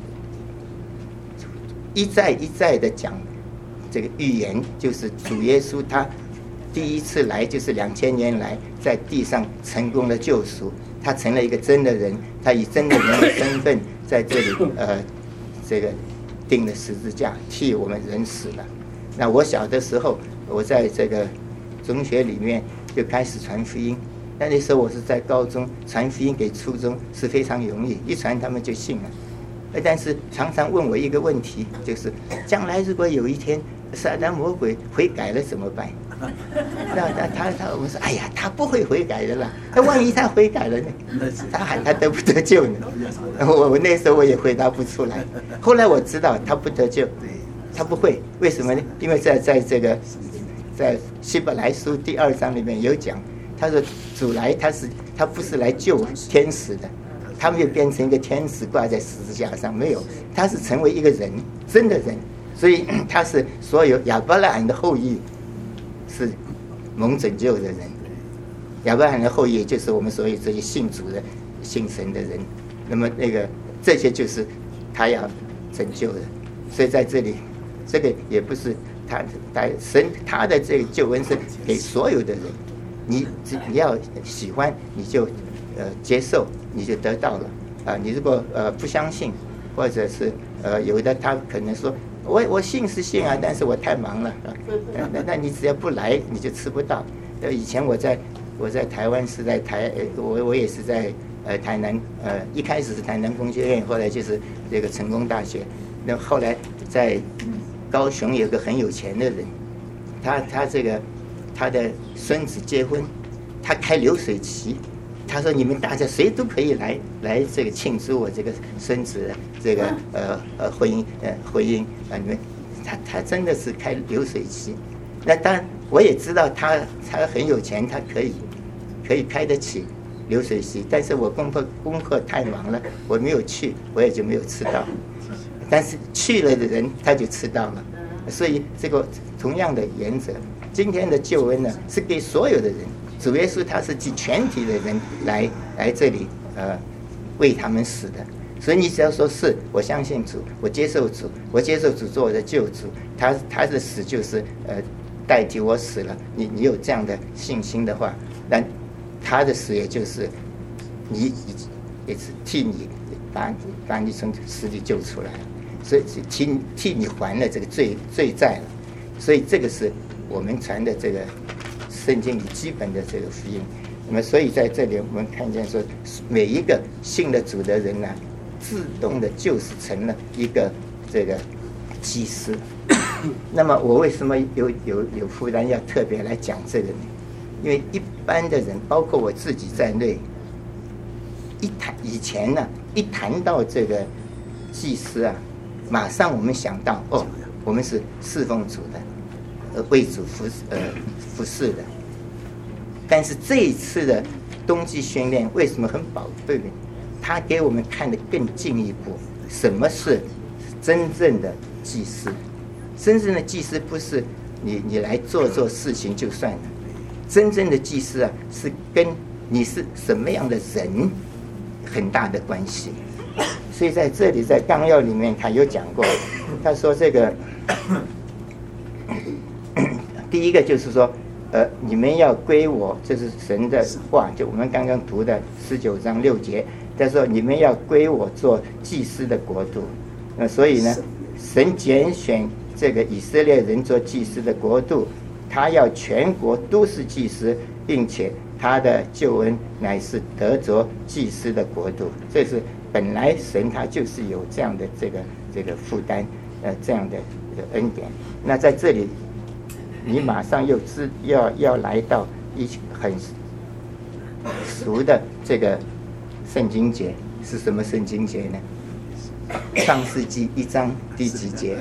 一再的讲这个预言，就是主耶稣他第一次来就是2000年来在地上成功的救赎，他成了一个真的人，他以真的人的身份在这里这个钉了十字架，替我们人死了。那我小的时候，我在这个中学里面就开始传福音。那时候我是在高中，传福音给初中是非常容易，一传他们就信了。但是常常问我一个问题，就是将来如果有一天撒旦魔鬼悔改了怎么办？我们说，哎呀，他不会悔改的啦。那万一他悔改了呢？他得不得救呢？我那时候我也回答不出来。后来我知道他不得救，他不会。为什么呢？因为在这个在希伯来书第2章里面有讲，他说主来他不是来救天使的，他没有变成一个天使挂在十字架上，没有，他是成为一个人，真的人。所以他是所有亚伯拉罕的后裔，是蒙拯救的人。亚伯拉罕的后裔也就是我们所有这些信主的、信神的人。那么这些就是他要拯救的。所以在这里，这个也不是神他的这个救恩是给所有的人。你要喜欢，你就接受，你就得到了啊。你如果不相信，或者是有的他可能说。我信是信啊，但是我太忙了啊。那你只要不来，你就吃不到。以前我在台湾是在我也是在台南一开始是台南工学院，后来就是这个成功大学。那后来在高雄有个很有钱的人，他的孙子结婚，他开流水席。他说：“你们大家谁都可以来这个庆祝我这个孙子这个婚姻啊！你们他真的是开流水席。那当然我也知道他很有钱，他可以开得起流水席。但是我功课太忙了，我没有去，我也就没有吃到。但是去了的人他就吃到了。所以这个同样的原则，今天的救恩呢是给所有的人。”主耶稣他是集全体的人来这里为他们死的，所以你只要说是我相信主，我接受主做我的救主，他的死就是代替我死了。你有这样的信心的话，那他的死也就是你也是替你把你从死里救出来了，所以替你还了这个罪债了。所以这个是我们传的这个。圣经里基本的这个福音，那么所以在这里我们看见说，每一个信了主的人呢，自动的就是成了一个这个祭司。那么我为什么有负担要特别来讲这个呢？因为一般的人，包括我自己在内，以前呢，一谈到这个祭司啊，马上我们想到我们是侍奉主的，为主服侍的。但是这一次的冬季训练为什么很宝贵呢？他给我们看得更进一步，什么是真正的祭司？真正的祭司不是你来做事情就算了，真正的祭司啊，是跟你是什么样的人很大的关系。所以在这里，在纲要里面他有讲过，他说这个第一个就是说。你们要归我，这是神的话，就我们刚刚读的19章6节。他说：“你们要归我做祭司的国度。”所以呢，神拣选这个以色列人做祭司的国度，他要全国都是祭司，并且他的救恩乃是得着祭司的国度。这是本来神他就是有这样的这个负担，这样的恩典。那在这里。你马上又要来到一很熟的这个圣经节，是什么圣经节呢？创世纪1章第几节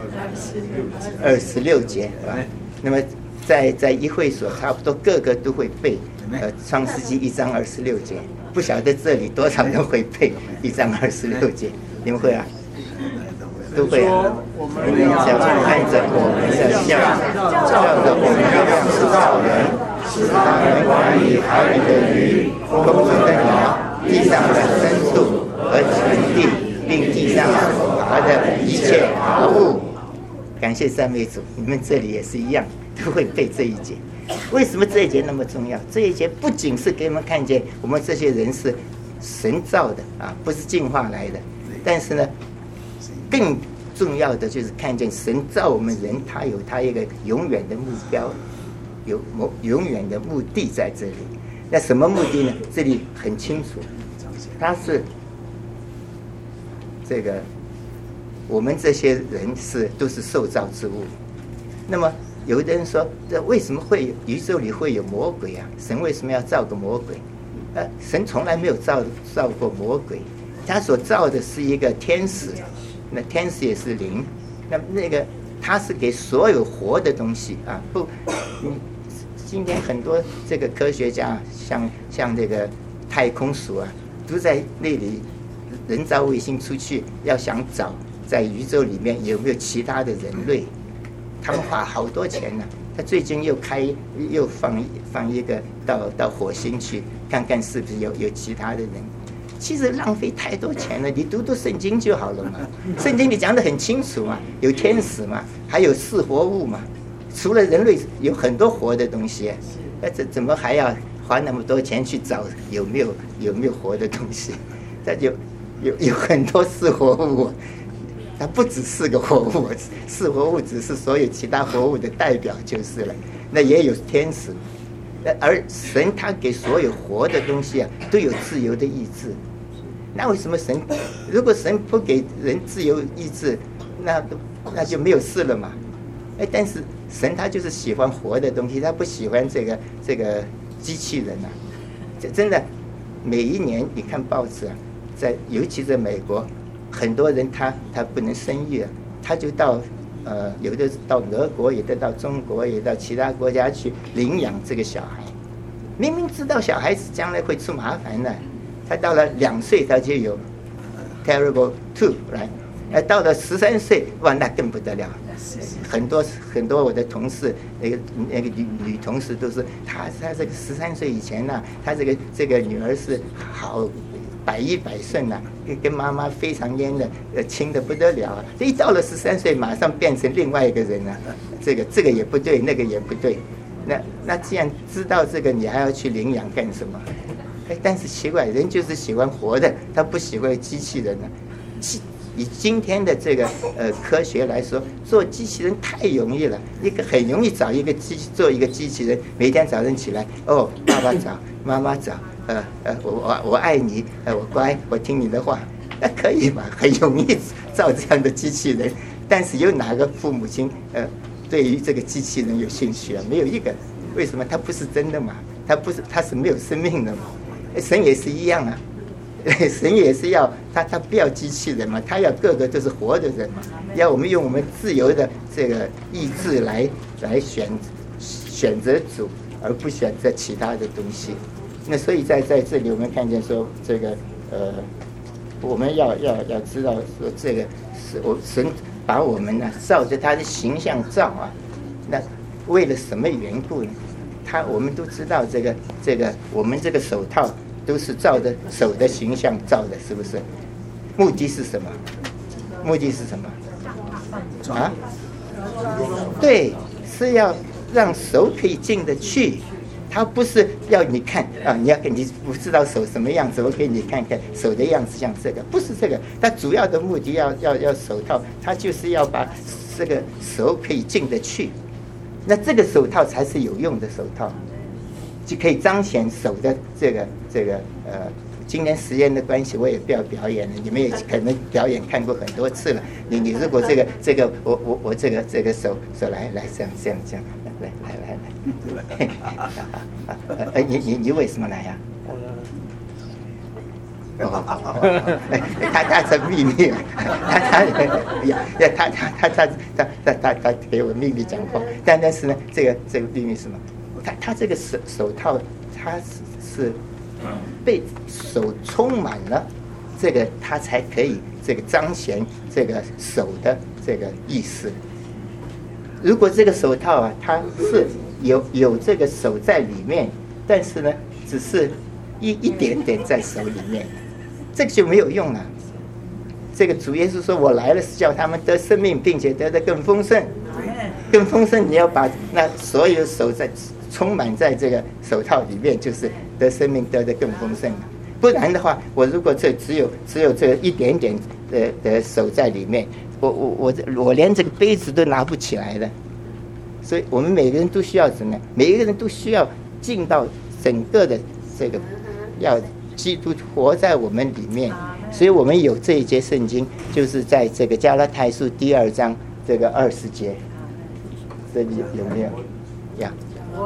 ？26节啊。那么在一会所，差不多个个都会背创世纪1章26节。不晓得这里多少人会背1章26节？你们会啊？都会啊！我们要按着我们的像，照着我们的样式造人，使他们管理海里的鱼、空中的鸟、地上的牲畜和全地，并地上所爬的一切爬物。感谢赞美主，你们这里也是一样，都会背这一节。为什么这一节那么重要？这一节不仅是给我们看见我们这些人是神造的啊，不是进化来的，但是呢。更重要的就是看见神造我们人，他有他一个永远的目标， 有永远的目的在这里。那什么目的呢？这里很清楚，它是这个我们这些人都是受造之物。那么有的人说，这为什么会宇宙里会有魔鬼啊？神为什么要造个魔鬼？神从来没有造过魔鬼，他所造的是一个天使，那天使也是灵，那个他是给所有活的东西啊，不，今天很多这个科学家，像这个太空署啊，都在那里人造卫星出去，要想找在宇宙里面有没有其他的人类，他们花好多钱呢。他最近又放一个到火星去看看是不是有其他的人，其实浪费太多钱了。你读圣经就好了嘛，圣经里讲得很清楚嘛，有天使嘛，还有四活物嘛，除了人类有很多活的东西，这怎么还要花那么多钱去找有没有活的东西？它有很多四活物。它不只是个活物，四活物只是所有其他活物的代表就是了。那也有天使，而神他给所有活的东西啊都有自由的意志。那为什么如果神不给人自由意志，那就没有事了嘛？但是神他就是喜欢活的东西，他不喜欢这个机器人啊。这真的，每一年你看报纸啊，尤其在美国。很多人他不能生育啊，他就有的到俄国，有的到中国，有的到其他国家去领养这个小孩。明明知道小孩子将来会出麻烦的，他到了2岁他就有 terrible two 来，到了13岁，哇，那更不得了。很多我的同事，那个女同事都是，她这个13岁以前呢，她这个女儿是好。100顺啊，跟妈妈非常黏的，亲的不得了啊！这一到了13岁，马上变成另外一个人了。这个也不对，那个也不对。那既然知道这个，你还要去领养干什么？但是奇怪，人就是喜欢活的，他不喜欢机器人啊。以今天的这个科学来说，做机器人太容易了，很容易找做一个机器人，每天早上起来，哦，爸爸早，妈妈早。我爱你，我乖，我听你的话，那可以嘛？很容易造这样的机器人，但是有哪个父母亲对于这个机器人有兴趣啊？没有一个。为什么？它不是真的嘛？它是没有生命的嘛？神也是一样啊，神也是要他不要机器人嘛，他要个个都是活的人嘛，要我们用我们自由的这个意志来选择主，而不选择其他的东西。那所以在这里我们看见说这个我们要知道说这个是神把我们呢照着他的形象造啊，那为了什么缘故呢？我们都知道这个我们这个手套都是照着手的形象造的，是不是？目的是什么？目的是什么？啊？对，是要让手可以进得去。他不是要你看啊，你不知道手什么样子，我给你看看手的样子，像这个，不是这个。他主要的目的要手套，他就是要把这个手可以进得去。那这个手套才是有用的手套，就可以彰显手的这个今天时间的关系，我也不要表演了，你们也可能表演看过很多次了。你如果这个我这个手来这样。来，你为什么来呀？他是秘密，他给我秘密讲话，但是呢，这个秘密是什么？他这个手套，他是被手充满了，这个他才可以这个彰显这个手的这个意思。如果这个手套啊，它是有这个手在里面，但是呢，只是一点点在手里面，这个就没有用了。这个主耶稣说：“我来了是叫他们得生命，并且得的更丰盛。更丰盛，你要把那所有手充满在这个手套里面，就是得生命，得的更丰盛了。不然的话，我如果这只有这一点点的手在里面。”我连这个杯子都拿不起来了， 所以我们每个人都需要什么？每一个人都需要进到整个的这个，要基督活在我们里面。所以我们有这一节圣经，就是在这个加拉太书第2章这个20节，这里有没有？呀，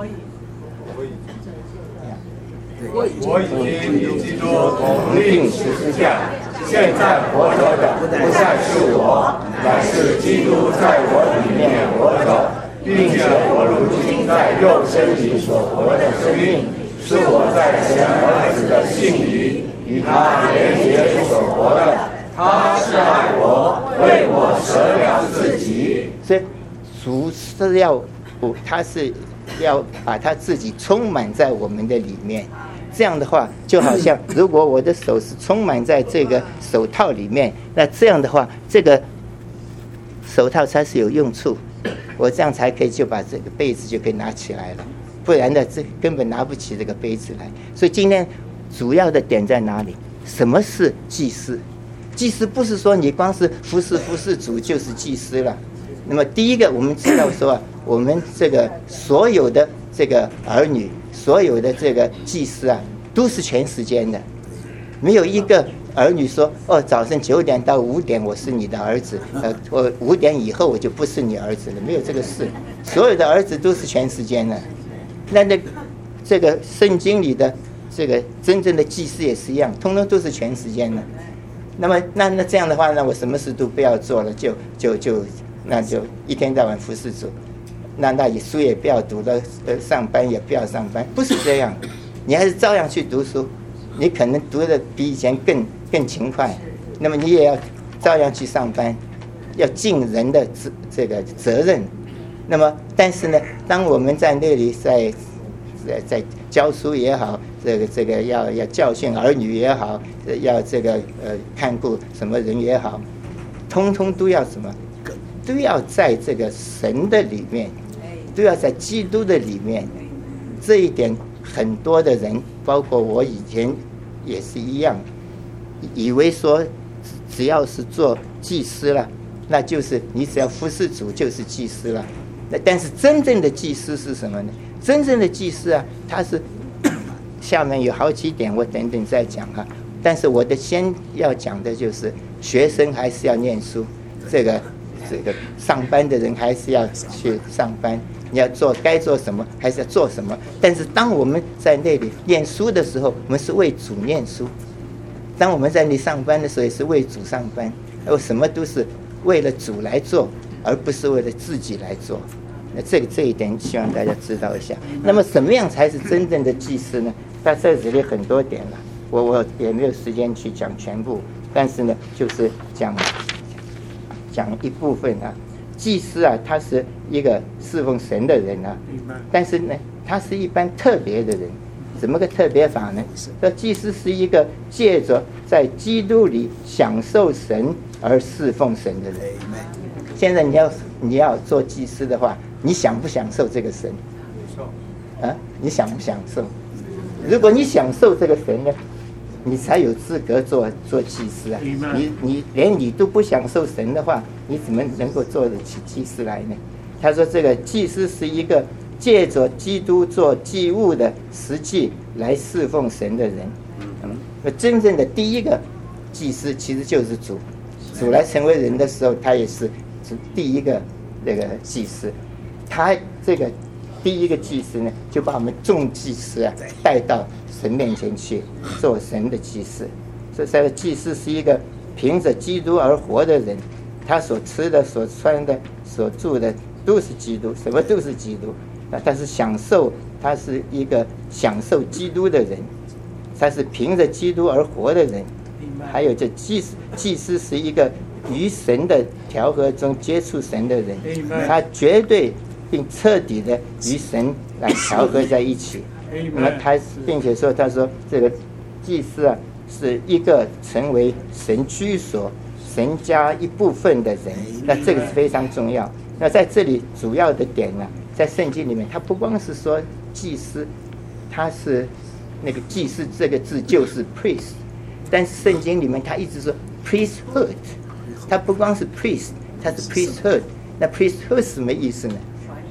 我已经与基督同定十字架，现在活着的不再是我，乃是基督在我里面活着，并且我如今在肉身里所活的生命，是我在神儿子的信里与他连结所活的。他是爱我，为我舍了自己。 所以主是要，他是要把他自己充满在我们的里面。这样的话，就好像如果我的手是充满在这个手套里面，那这样的话，这个手套才是有用处。我这样才可以就把这个杯子就可以拿起来了，不然的这根本拿不起这个杯子来。所以今天主要的点在哪里？什么是祭司？祭司不是说你光是服侍主就是祭司了。那么第一个，我们知道说，我们这个所有的这个儿女，所有的这个祭司啊，都是全时间的，没有一个儿女说早晨9点到5点我是你的儿子，我5点以后我就不是你儿子了，没有这个事。所有的儿子都是全时间的。那这个圣经里的这个真正的祭司也是一样，通通都是全时间的。那么那这样的话，那我什么事都不要做了，那就一天到晚服侍主，那书也不要读了，上班也不要上班，不是这样，你还是照样去读书，你可能读的比以前更勤快，那么你也要照样去上班，要尽人的这个责任。那么但是呢，当我们在那里在教书也好，这个要教训儿女也好，要这个看顾什么人也好，通通都要什么？都要在这个神的里面，都要在基督的里面。这一点很多的人，包括我以前也是一样，以为说只要是做祭司了，那就是你只要服侍主就是祭司了。但是真正的祭司是什么呢？真正的祭司啊，他是下面有好几点，我等等再讲啊。但是我的先要讲的就是学生还是要念书，这个上班的人还是要去上班，你要做该做什么还是要做什么。但是当我们在那里念书的时候，我们是为主念书；当我们在那里上班的时候，也是为主上班。什么都是为了主来做，而不是为了自己来做。那这一点希望大家知道一下。那么什么样才是真正的祭司呢？在这里很多点了，我也没有时间去讲全部，但是呢，就是讲一部分啊。祭司啊，他是一个侍奉神的人啊，但是呢，他是一般特别的人。怎么个特别法呢？这祭司是一个借着在基督里享受神而侍奉神的人。现在你要做祭司的话，你享不享受这个神？你享不享受？如果你享受这个神呢，你才有资格做祭司啊！你连你都不享受神的话，你怎么能够做得起祭司来呢？他说，这个祭司是一个借着基督做祭物的实际来侍奉神的人。真正的第一个祭司其实就是主。主来成为人的时候，他也是第一个那个祭司。他这个第一个祭司呢，就把我们众祭司啊带到神面前去做神的祭司。所以这个祭司是一个凭着基督而活的人，他所吃的、所穿的、所住的都是基督，什么都是基督。他是他是一个享受基督的人，他是凭着基督而活的人。还有这祭司是一个与神的调和中接触神的人，他绝对并彻底的与神来调和在一起。那么并且说，他说这个祭司啊，是一个成为神居所、神家一部分的人。那这个是非常重要。那在这里主要的点呢，在圣经里面，他不光是说祭司，他是那个祭司这个字就是 priest， 但是圣经里面他一直说 priesthood， 他不光是 priest， 他是 priesthood。那 priesthood 什么意思呢？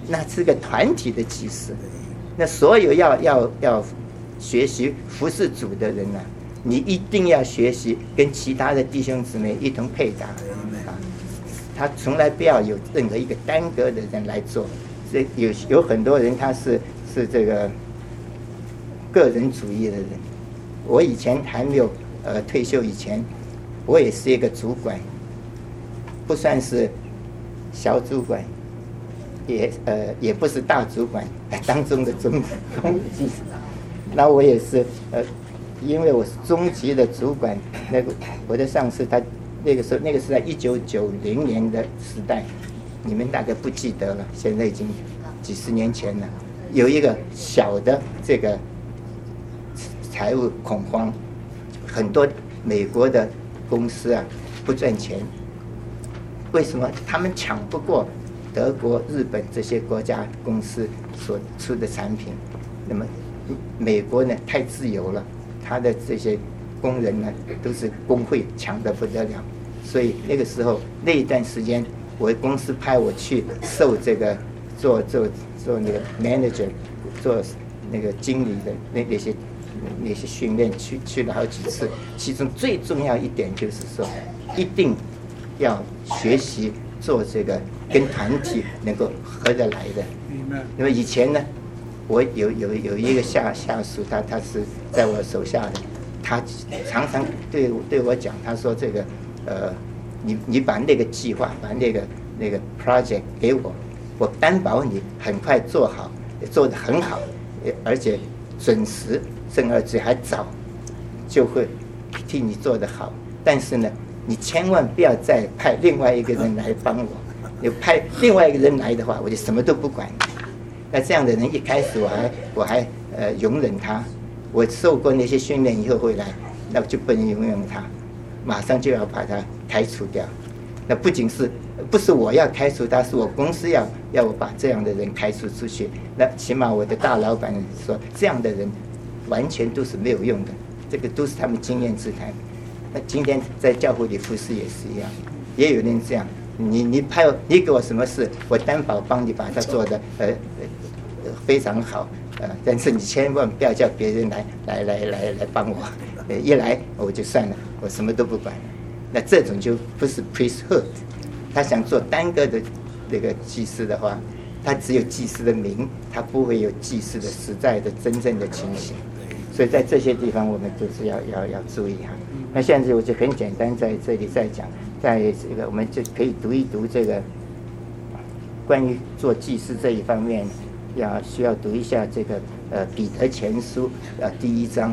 那是个团体的祭司。那所有要学习服侍主的人呢，你一定要学习跟其他的弟兄姊妹一同配搭啊。他从来不要有任何一个单个的人来做。这有很多人他是这个个人主义的人。我以前还没有退休以前，我也是一个主管，不算是小主管，也不是大主管，当中的中级。那我也是因为我是中级的主管，那个我的上司他那个是在1990年的时代，你们大概不记得了，现在已经几十年前了。有一个小的这个财务恐慌，很多美国的公司啊不赚钱，为什么？他们抢不过德国、日本这些国家公司所出的产品。那么美国呢太自由了，他的这些工人呢都是工会强得不得了，所以那个时候那一段时间，我公司派我去受这个做那个 manager， 做那个经理的那些训练，去了好几次。其中最重要一点就是说，一定要学习做这个跟团体能够合得来的。那么以前呢，我有一个下属，他是在我手下的，他常常对我讲，他说这个你把那个计划，把那个 project 给我，我担保你很快做好，做得很好，而且准时，甚至还早，就会替你做得好。但是呢，你千万不要再派另外一个人来帮我，你派另外一个人来的话，我就什么都不管。那这样的人一开始我还容忍他，我受过那些训练以后回来，那就不能容忍他，马上就要把他开除掉。那不是我要开除他，是我公司要我把这样的人开除出去。那起码我的大老板说，这样的人完全都是没有用的，这个都是他们经验之谈。那今天在教会里服侍也是一样，也有人这样，你给我什么事，我担保帮你把它做的非常好，但是你千万不要叫别人来帮我，一来我就算了，我什么都不管了。那这种就不是 priesthood。他想做单个的那个祭司的话，他只有祭司的名，他不会有祭司的实在的真正的情形。所以在这些地方我们都是要注意哈。那现在我就很简单在这里再讲，在这个我们就可以读一读这个关于做祭司这一方面，需要读一下这个彼得前书第1章，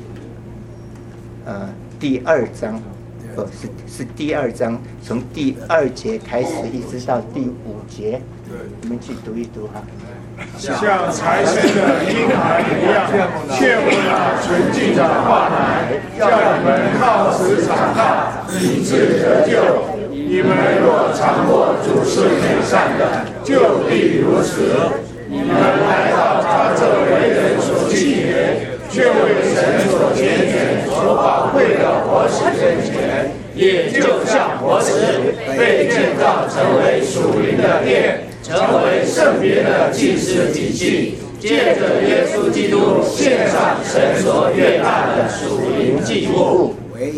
第2章。是第2章，从第2节开始一直到第5节，你们去读一读哈。 像财神的婴孩一样，切勿拿纯净的话来，叫你们靠此长大，以致得救。你们若尝过主是美善的，就必如此。你们来到他这为人所纪念，却为神所拣选、所宝贵的活石面前，也就像活石被建造成为属灵的殿，成为圣别的祭司体系，借着耶稣基督献上神所悦纳的属灵祭物。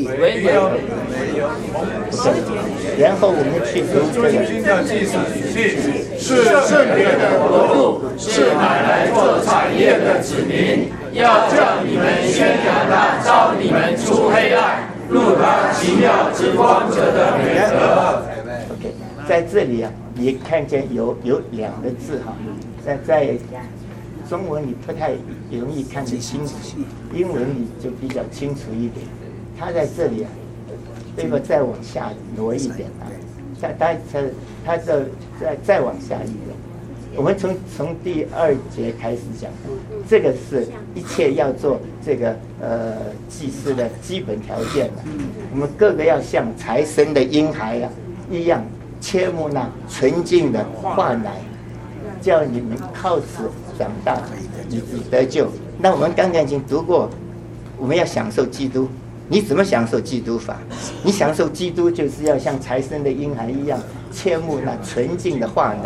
然后我们去读尊君的祭司体系，是圣别的国度，是买来做产业的子民，要叫你们宣扬他召你们出黑暗，入他奇妙之光者的美德。 OK， 在这里你看见有2个字哈，在中文你不太容易看得清楚，英文你就比较清楚一点。它在这里这个再往下挪一点它再往下一点。我们从第2节开始讲，这个是一切要做这个祭司的基本条件了。我们个个要像财神的婴孩一样，切慕那纯净的话奶，叫你们靠此长大，以致得救。那我们刚才已经读过，我们要享受基督。你怎么享受基督法？你享受基督就是要像财神的婴孩一样，切慕那纯净的话奶。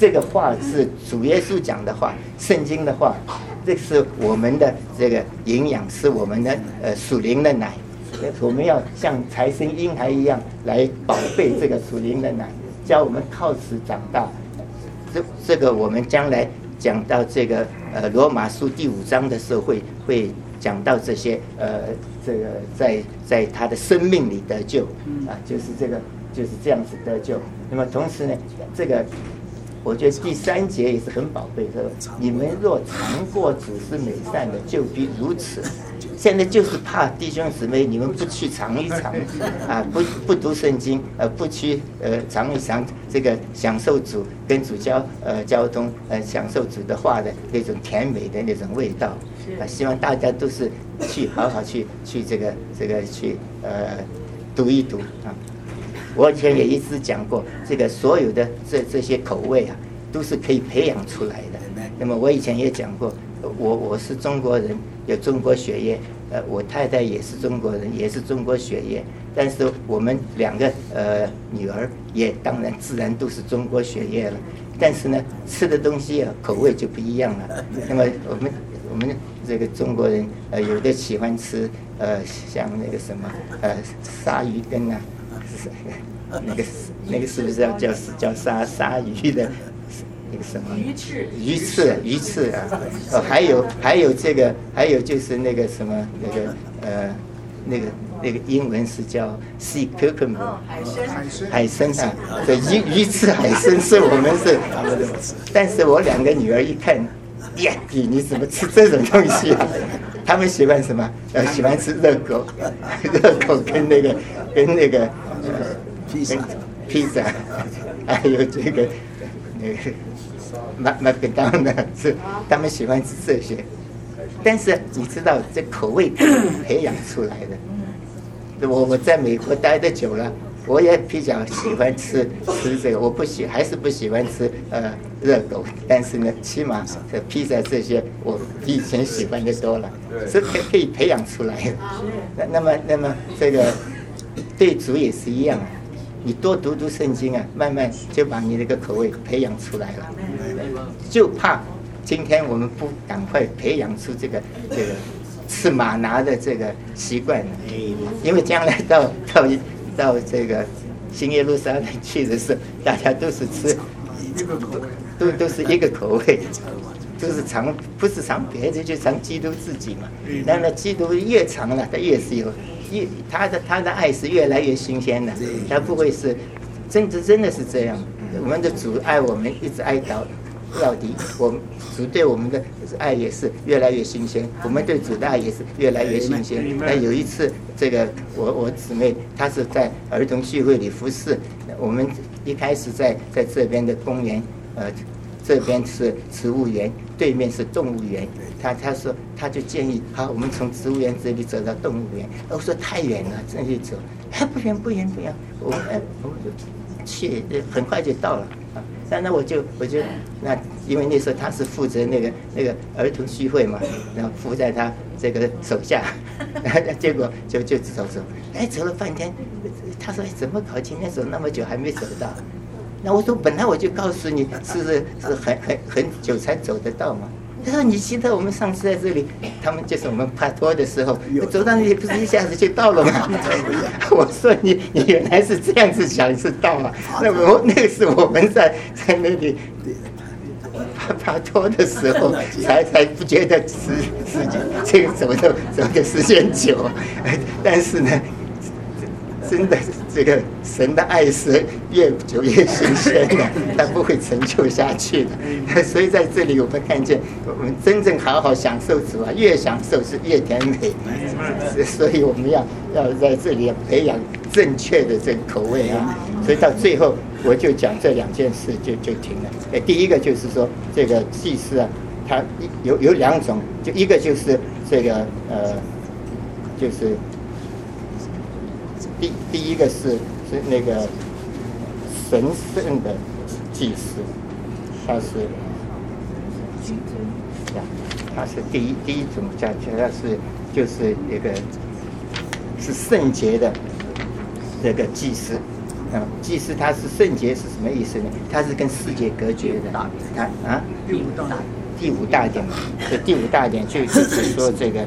这个话是主耶稣讲的话，圣经的话，这是我们的这个营养，是我们的属灵的奶。我们要像财生婴孩一样来宝贝这个属灵的奶，叫我们靠此长大。这个我们将来讲到这个罗马书第5章的时候会讲到这些这个在他的生命里得救啊，就是这样子得救。那么同时呢，这个我觉得第3节也是很宝贝，说你们若尝过主是美善的，就必如此。现在就是怕弟兄姊妹你们不去尝一尝啊，不读圣经，不去尝一尝这个享受主跟主交通，享受主的话的那种甜美的那种味道啊。希望大家都是去好好去这个去读一读啊。我以前也一直讲过，这个所有的这些口味啊，都是可以培养出来的。那么我以前也讲过，我是中国人，有中国血液，我太太也是中国人，也是中国血液，但是我们2个女儿也当然自然都是中国血液了，但是呢，吃的东西啊口味就不一样了。那么我们这个中国人有的喜欢吃像那个什么鲨鱼羹啊。那个是不是要叫鲨鱼的那个什么鱼翅啊？还有这个，还有就是那个什么那个英文是叫 sea cucumber 海参啊，对，鱼翅海参是我们是，但是我2个女儿一看，呀，你怎么吃这种东西？他们喜欢什么？喜欢吃热狗跟那个披萨，还有这个麦当劳是他们喜欢吃这些。但是你知道，这口味培养出来的。我在美国待得久了，我也比较喜欢吃这个，还是不喜欢吃热狗，但是呢，起码披萨这些我比以前喜欢的多了，是可以培养出来的。那么这个对主也是一样，你多读圣经啊，慢慢就把你那个口味培养出来了。就怕今天我们不赶快培养出这个吃玛拿的这个习惯了，因为将来到这个新耶路撒冷去的时候，大家都是吃都是一个口味，都是不是尝别的，就尝基督自己嘛。那么基督越尝了，他越是有他的爱是越来越新鲜的，他不会是真的是这样。我们的主爱我们一直爱到底，我们主对我们的爱也是越来越新鲜，我们对主的爱也是越来越新鲜。那有一次，这个我姊妹她是在儿童聚会里服侍，我们一开始在这边的公园，这边是植物园，对面是动物园。他说他就建议，好，我们从植物园这里走到动物园。我说太远了，这里走，不远，我们就去，很快就到了。那我就那因为那时候他是负责那个儿童聚会嘛，然后扶在他这个手下，结果就走，走了半天，他说怎么搞，今天走那么久还没走到？那我说本来我就告诉你是很久才走得到嘛。他说你记得我们上次在这里，他们就是我们帕托的时候，走到那里不是一下子就到了吗？我说你原来是这样子想是到了，那个是我们在那里帕托的时候才不觉得时间这个走的时间久，但是呢。真的，这个神的爱是越久越新鲜的，它不会陈旧下去的。所以在这里我们看见，我们真正好好享受主啊，越享受是越甜美。所以我们要在这里培养正确的这个口味啊。所以到最后我就讲这2件事就停了。第一个就是说，这个祭司啊，他有2种，就一个就是这个就是。第一个是那个神圣的祭司，他是第一种叫他是就是一个是圣洁的这个祭司， 祭司他是圣洁是什么意思呢？他是跟世界隔绝的。他第五大点嘛，这第五大点就是说这个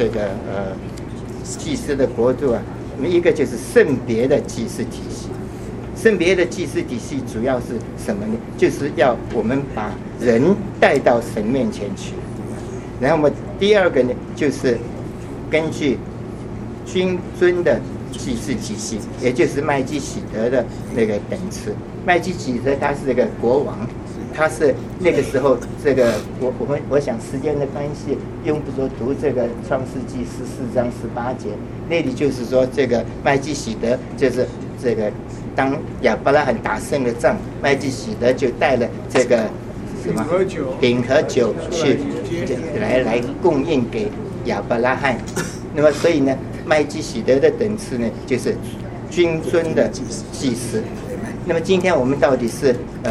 祭司的国度啊，一个就是圣别的祭司体系。圣别的祭司体系主要是什么呢？就是要我们把人带到神面前去。然后我们第二个呢，就是根据君尊的祭司体系，也就是麦基洗德的那个等次。麦基洗德他是这个国王，他是那个时候这个我想时间的关系，用不着读这个创世纪14章18节，那里就是说这个麦基洗德就是这个当亚伯拉罕打胜了仗，麦基洗德就带了这个什么饼和酒去来供应给亚伯拉罕。那么所以呢，麦基洗德的等次呢，就是君尊的祭司。那么今天我们到底是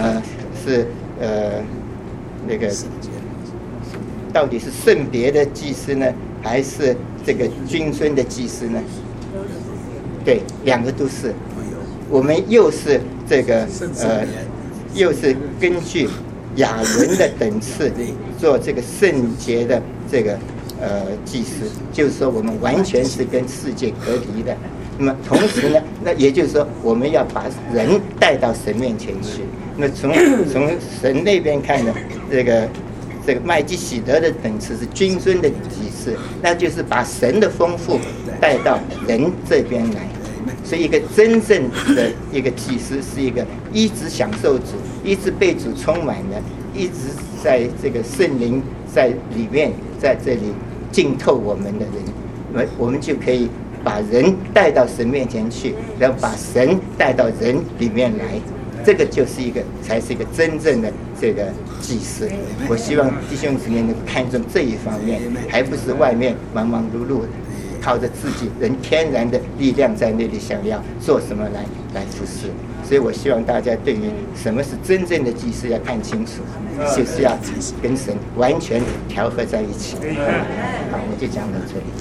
那个到底是圣别的祭司呢，还是这个君尊的祭司呢？对，两个都是。我们又是这个又是根据亚伦的等次做这个圣洁的这个祭司，就是说我们完全是跟世界隔离的。那么同时呢，那也就是说我们要把人带到神面前去。那从神那边看呢，这个麦基洗德的等次是君尊的祭司，那就是把神的丰富带到人这边来。所以一个真正的一个祭司是一个一直享受主，一直被主充满的，一直在这个圣灵在里面，在这里浸透我们的人，那么我们就可以把人带到神面前去，然后把神带到人里面来，这个就是才是一个真正的这个祭司。我希望弟兄姊妹能看重这一方面，还不是外面忙忙碌碌的，靠着自己人天然的力量在那里想要做什么来服侍。所以我希望大家对于什么是真正的祭司要看清楚，就是要跟神完全调和在一起。好，我就讲到这里。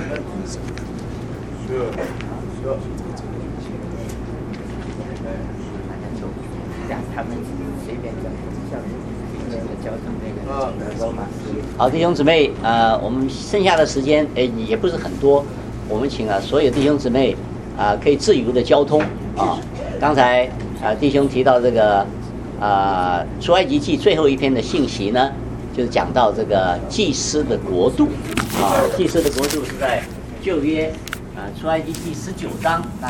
让他们随便讲，像今年的交通那个罗马。 好，弟兄姊妹，我们剩下的时间也不是很多，我们请所有弟兄姊妹可以自由的交通啊。刚才弟兄提到这个出埃及记最后一篇的信息呢，就是讲到这个祭司的国度啊，祭司的国度是在旧约出埃及记19章，大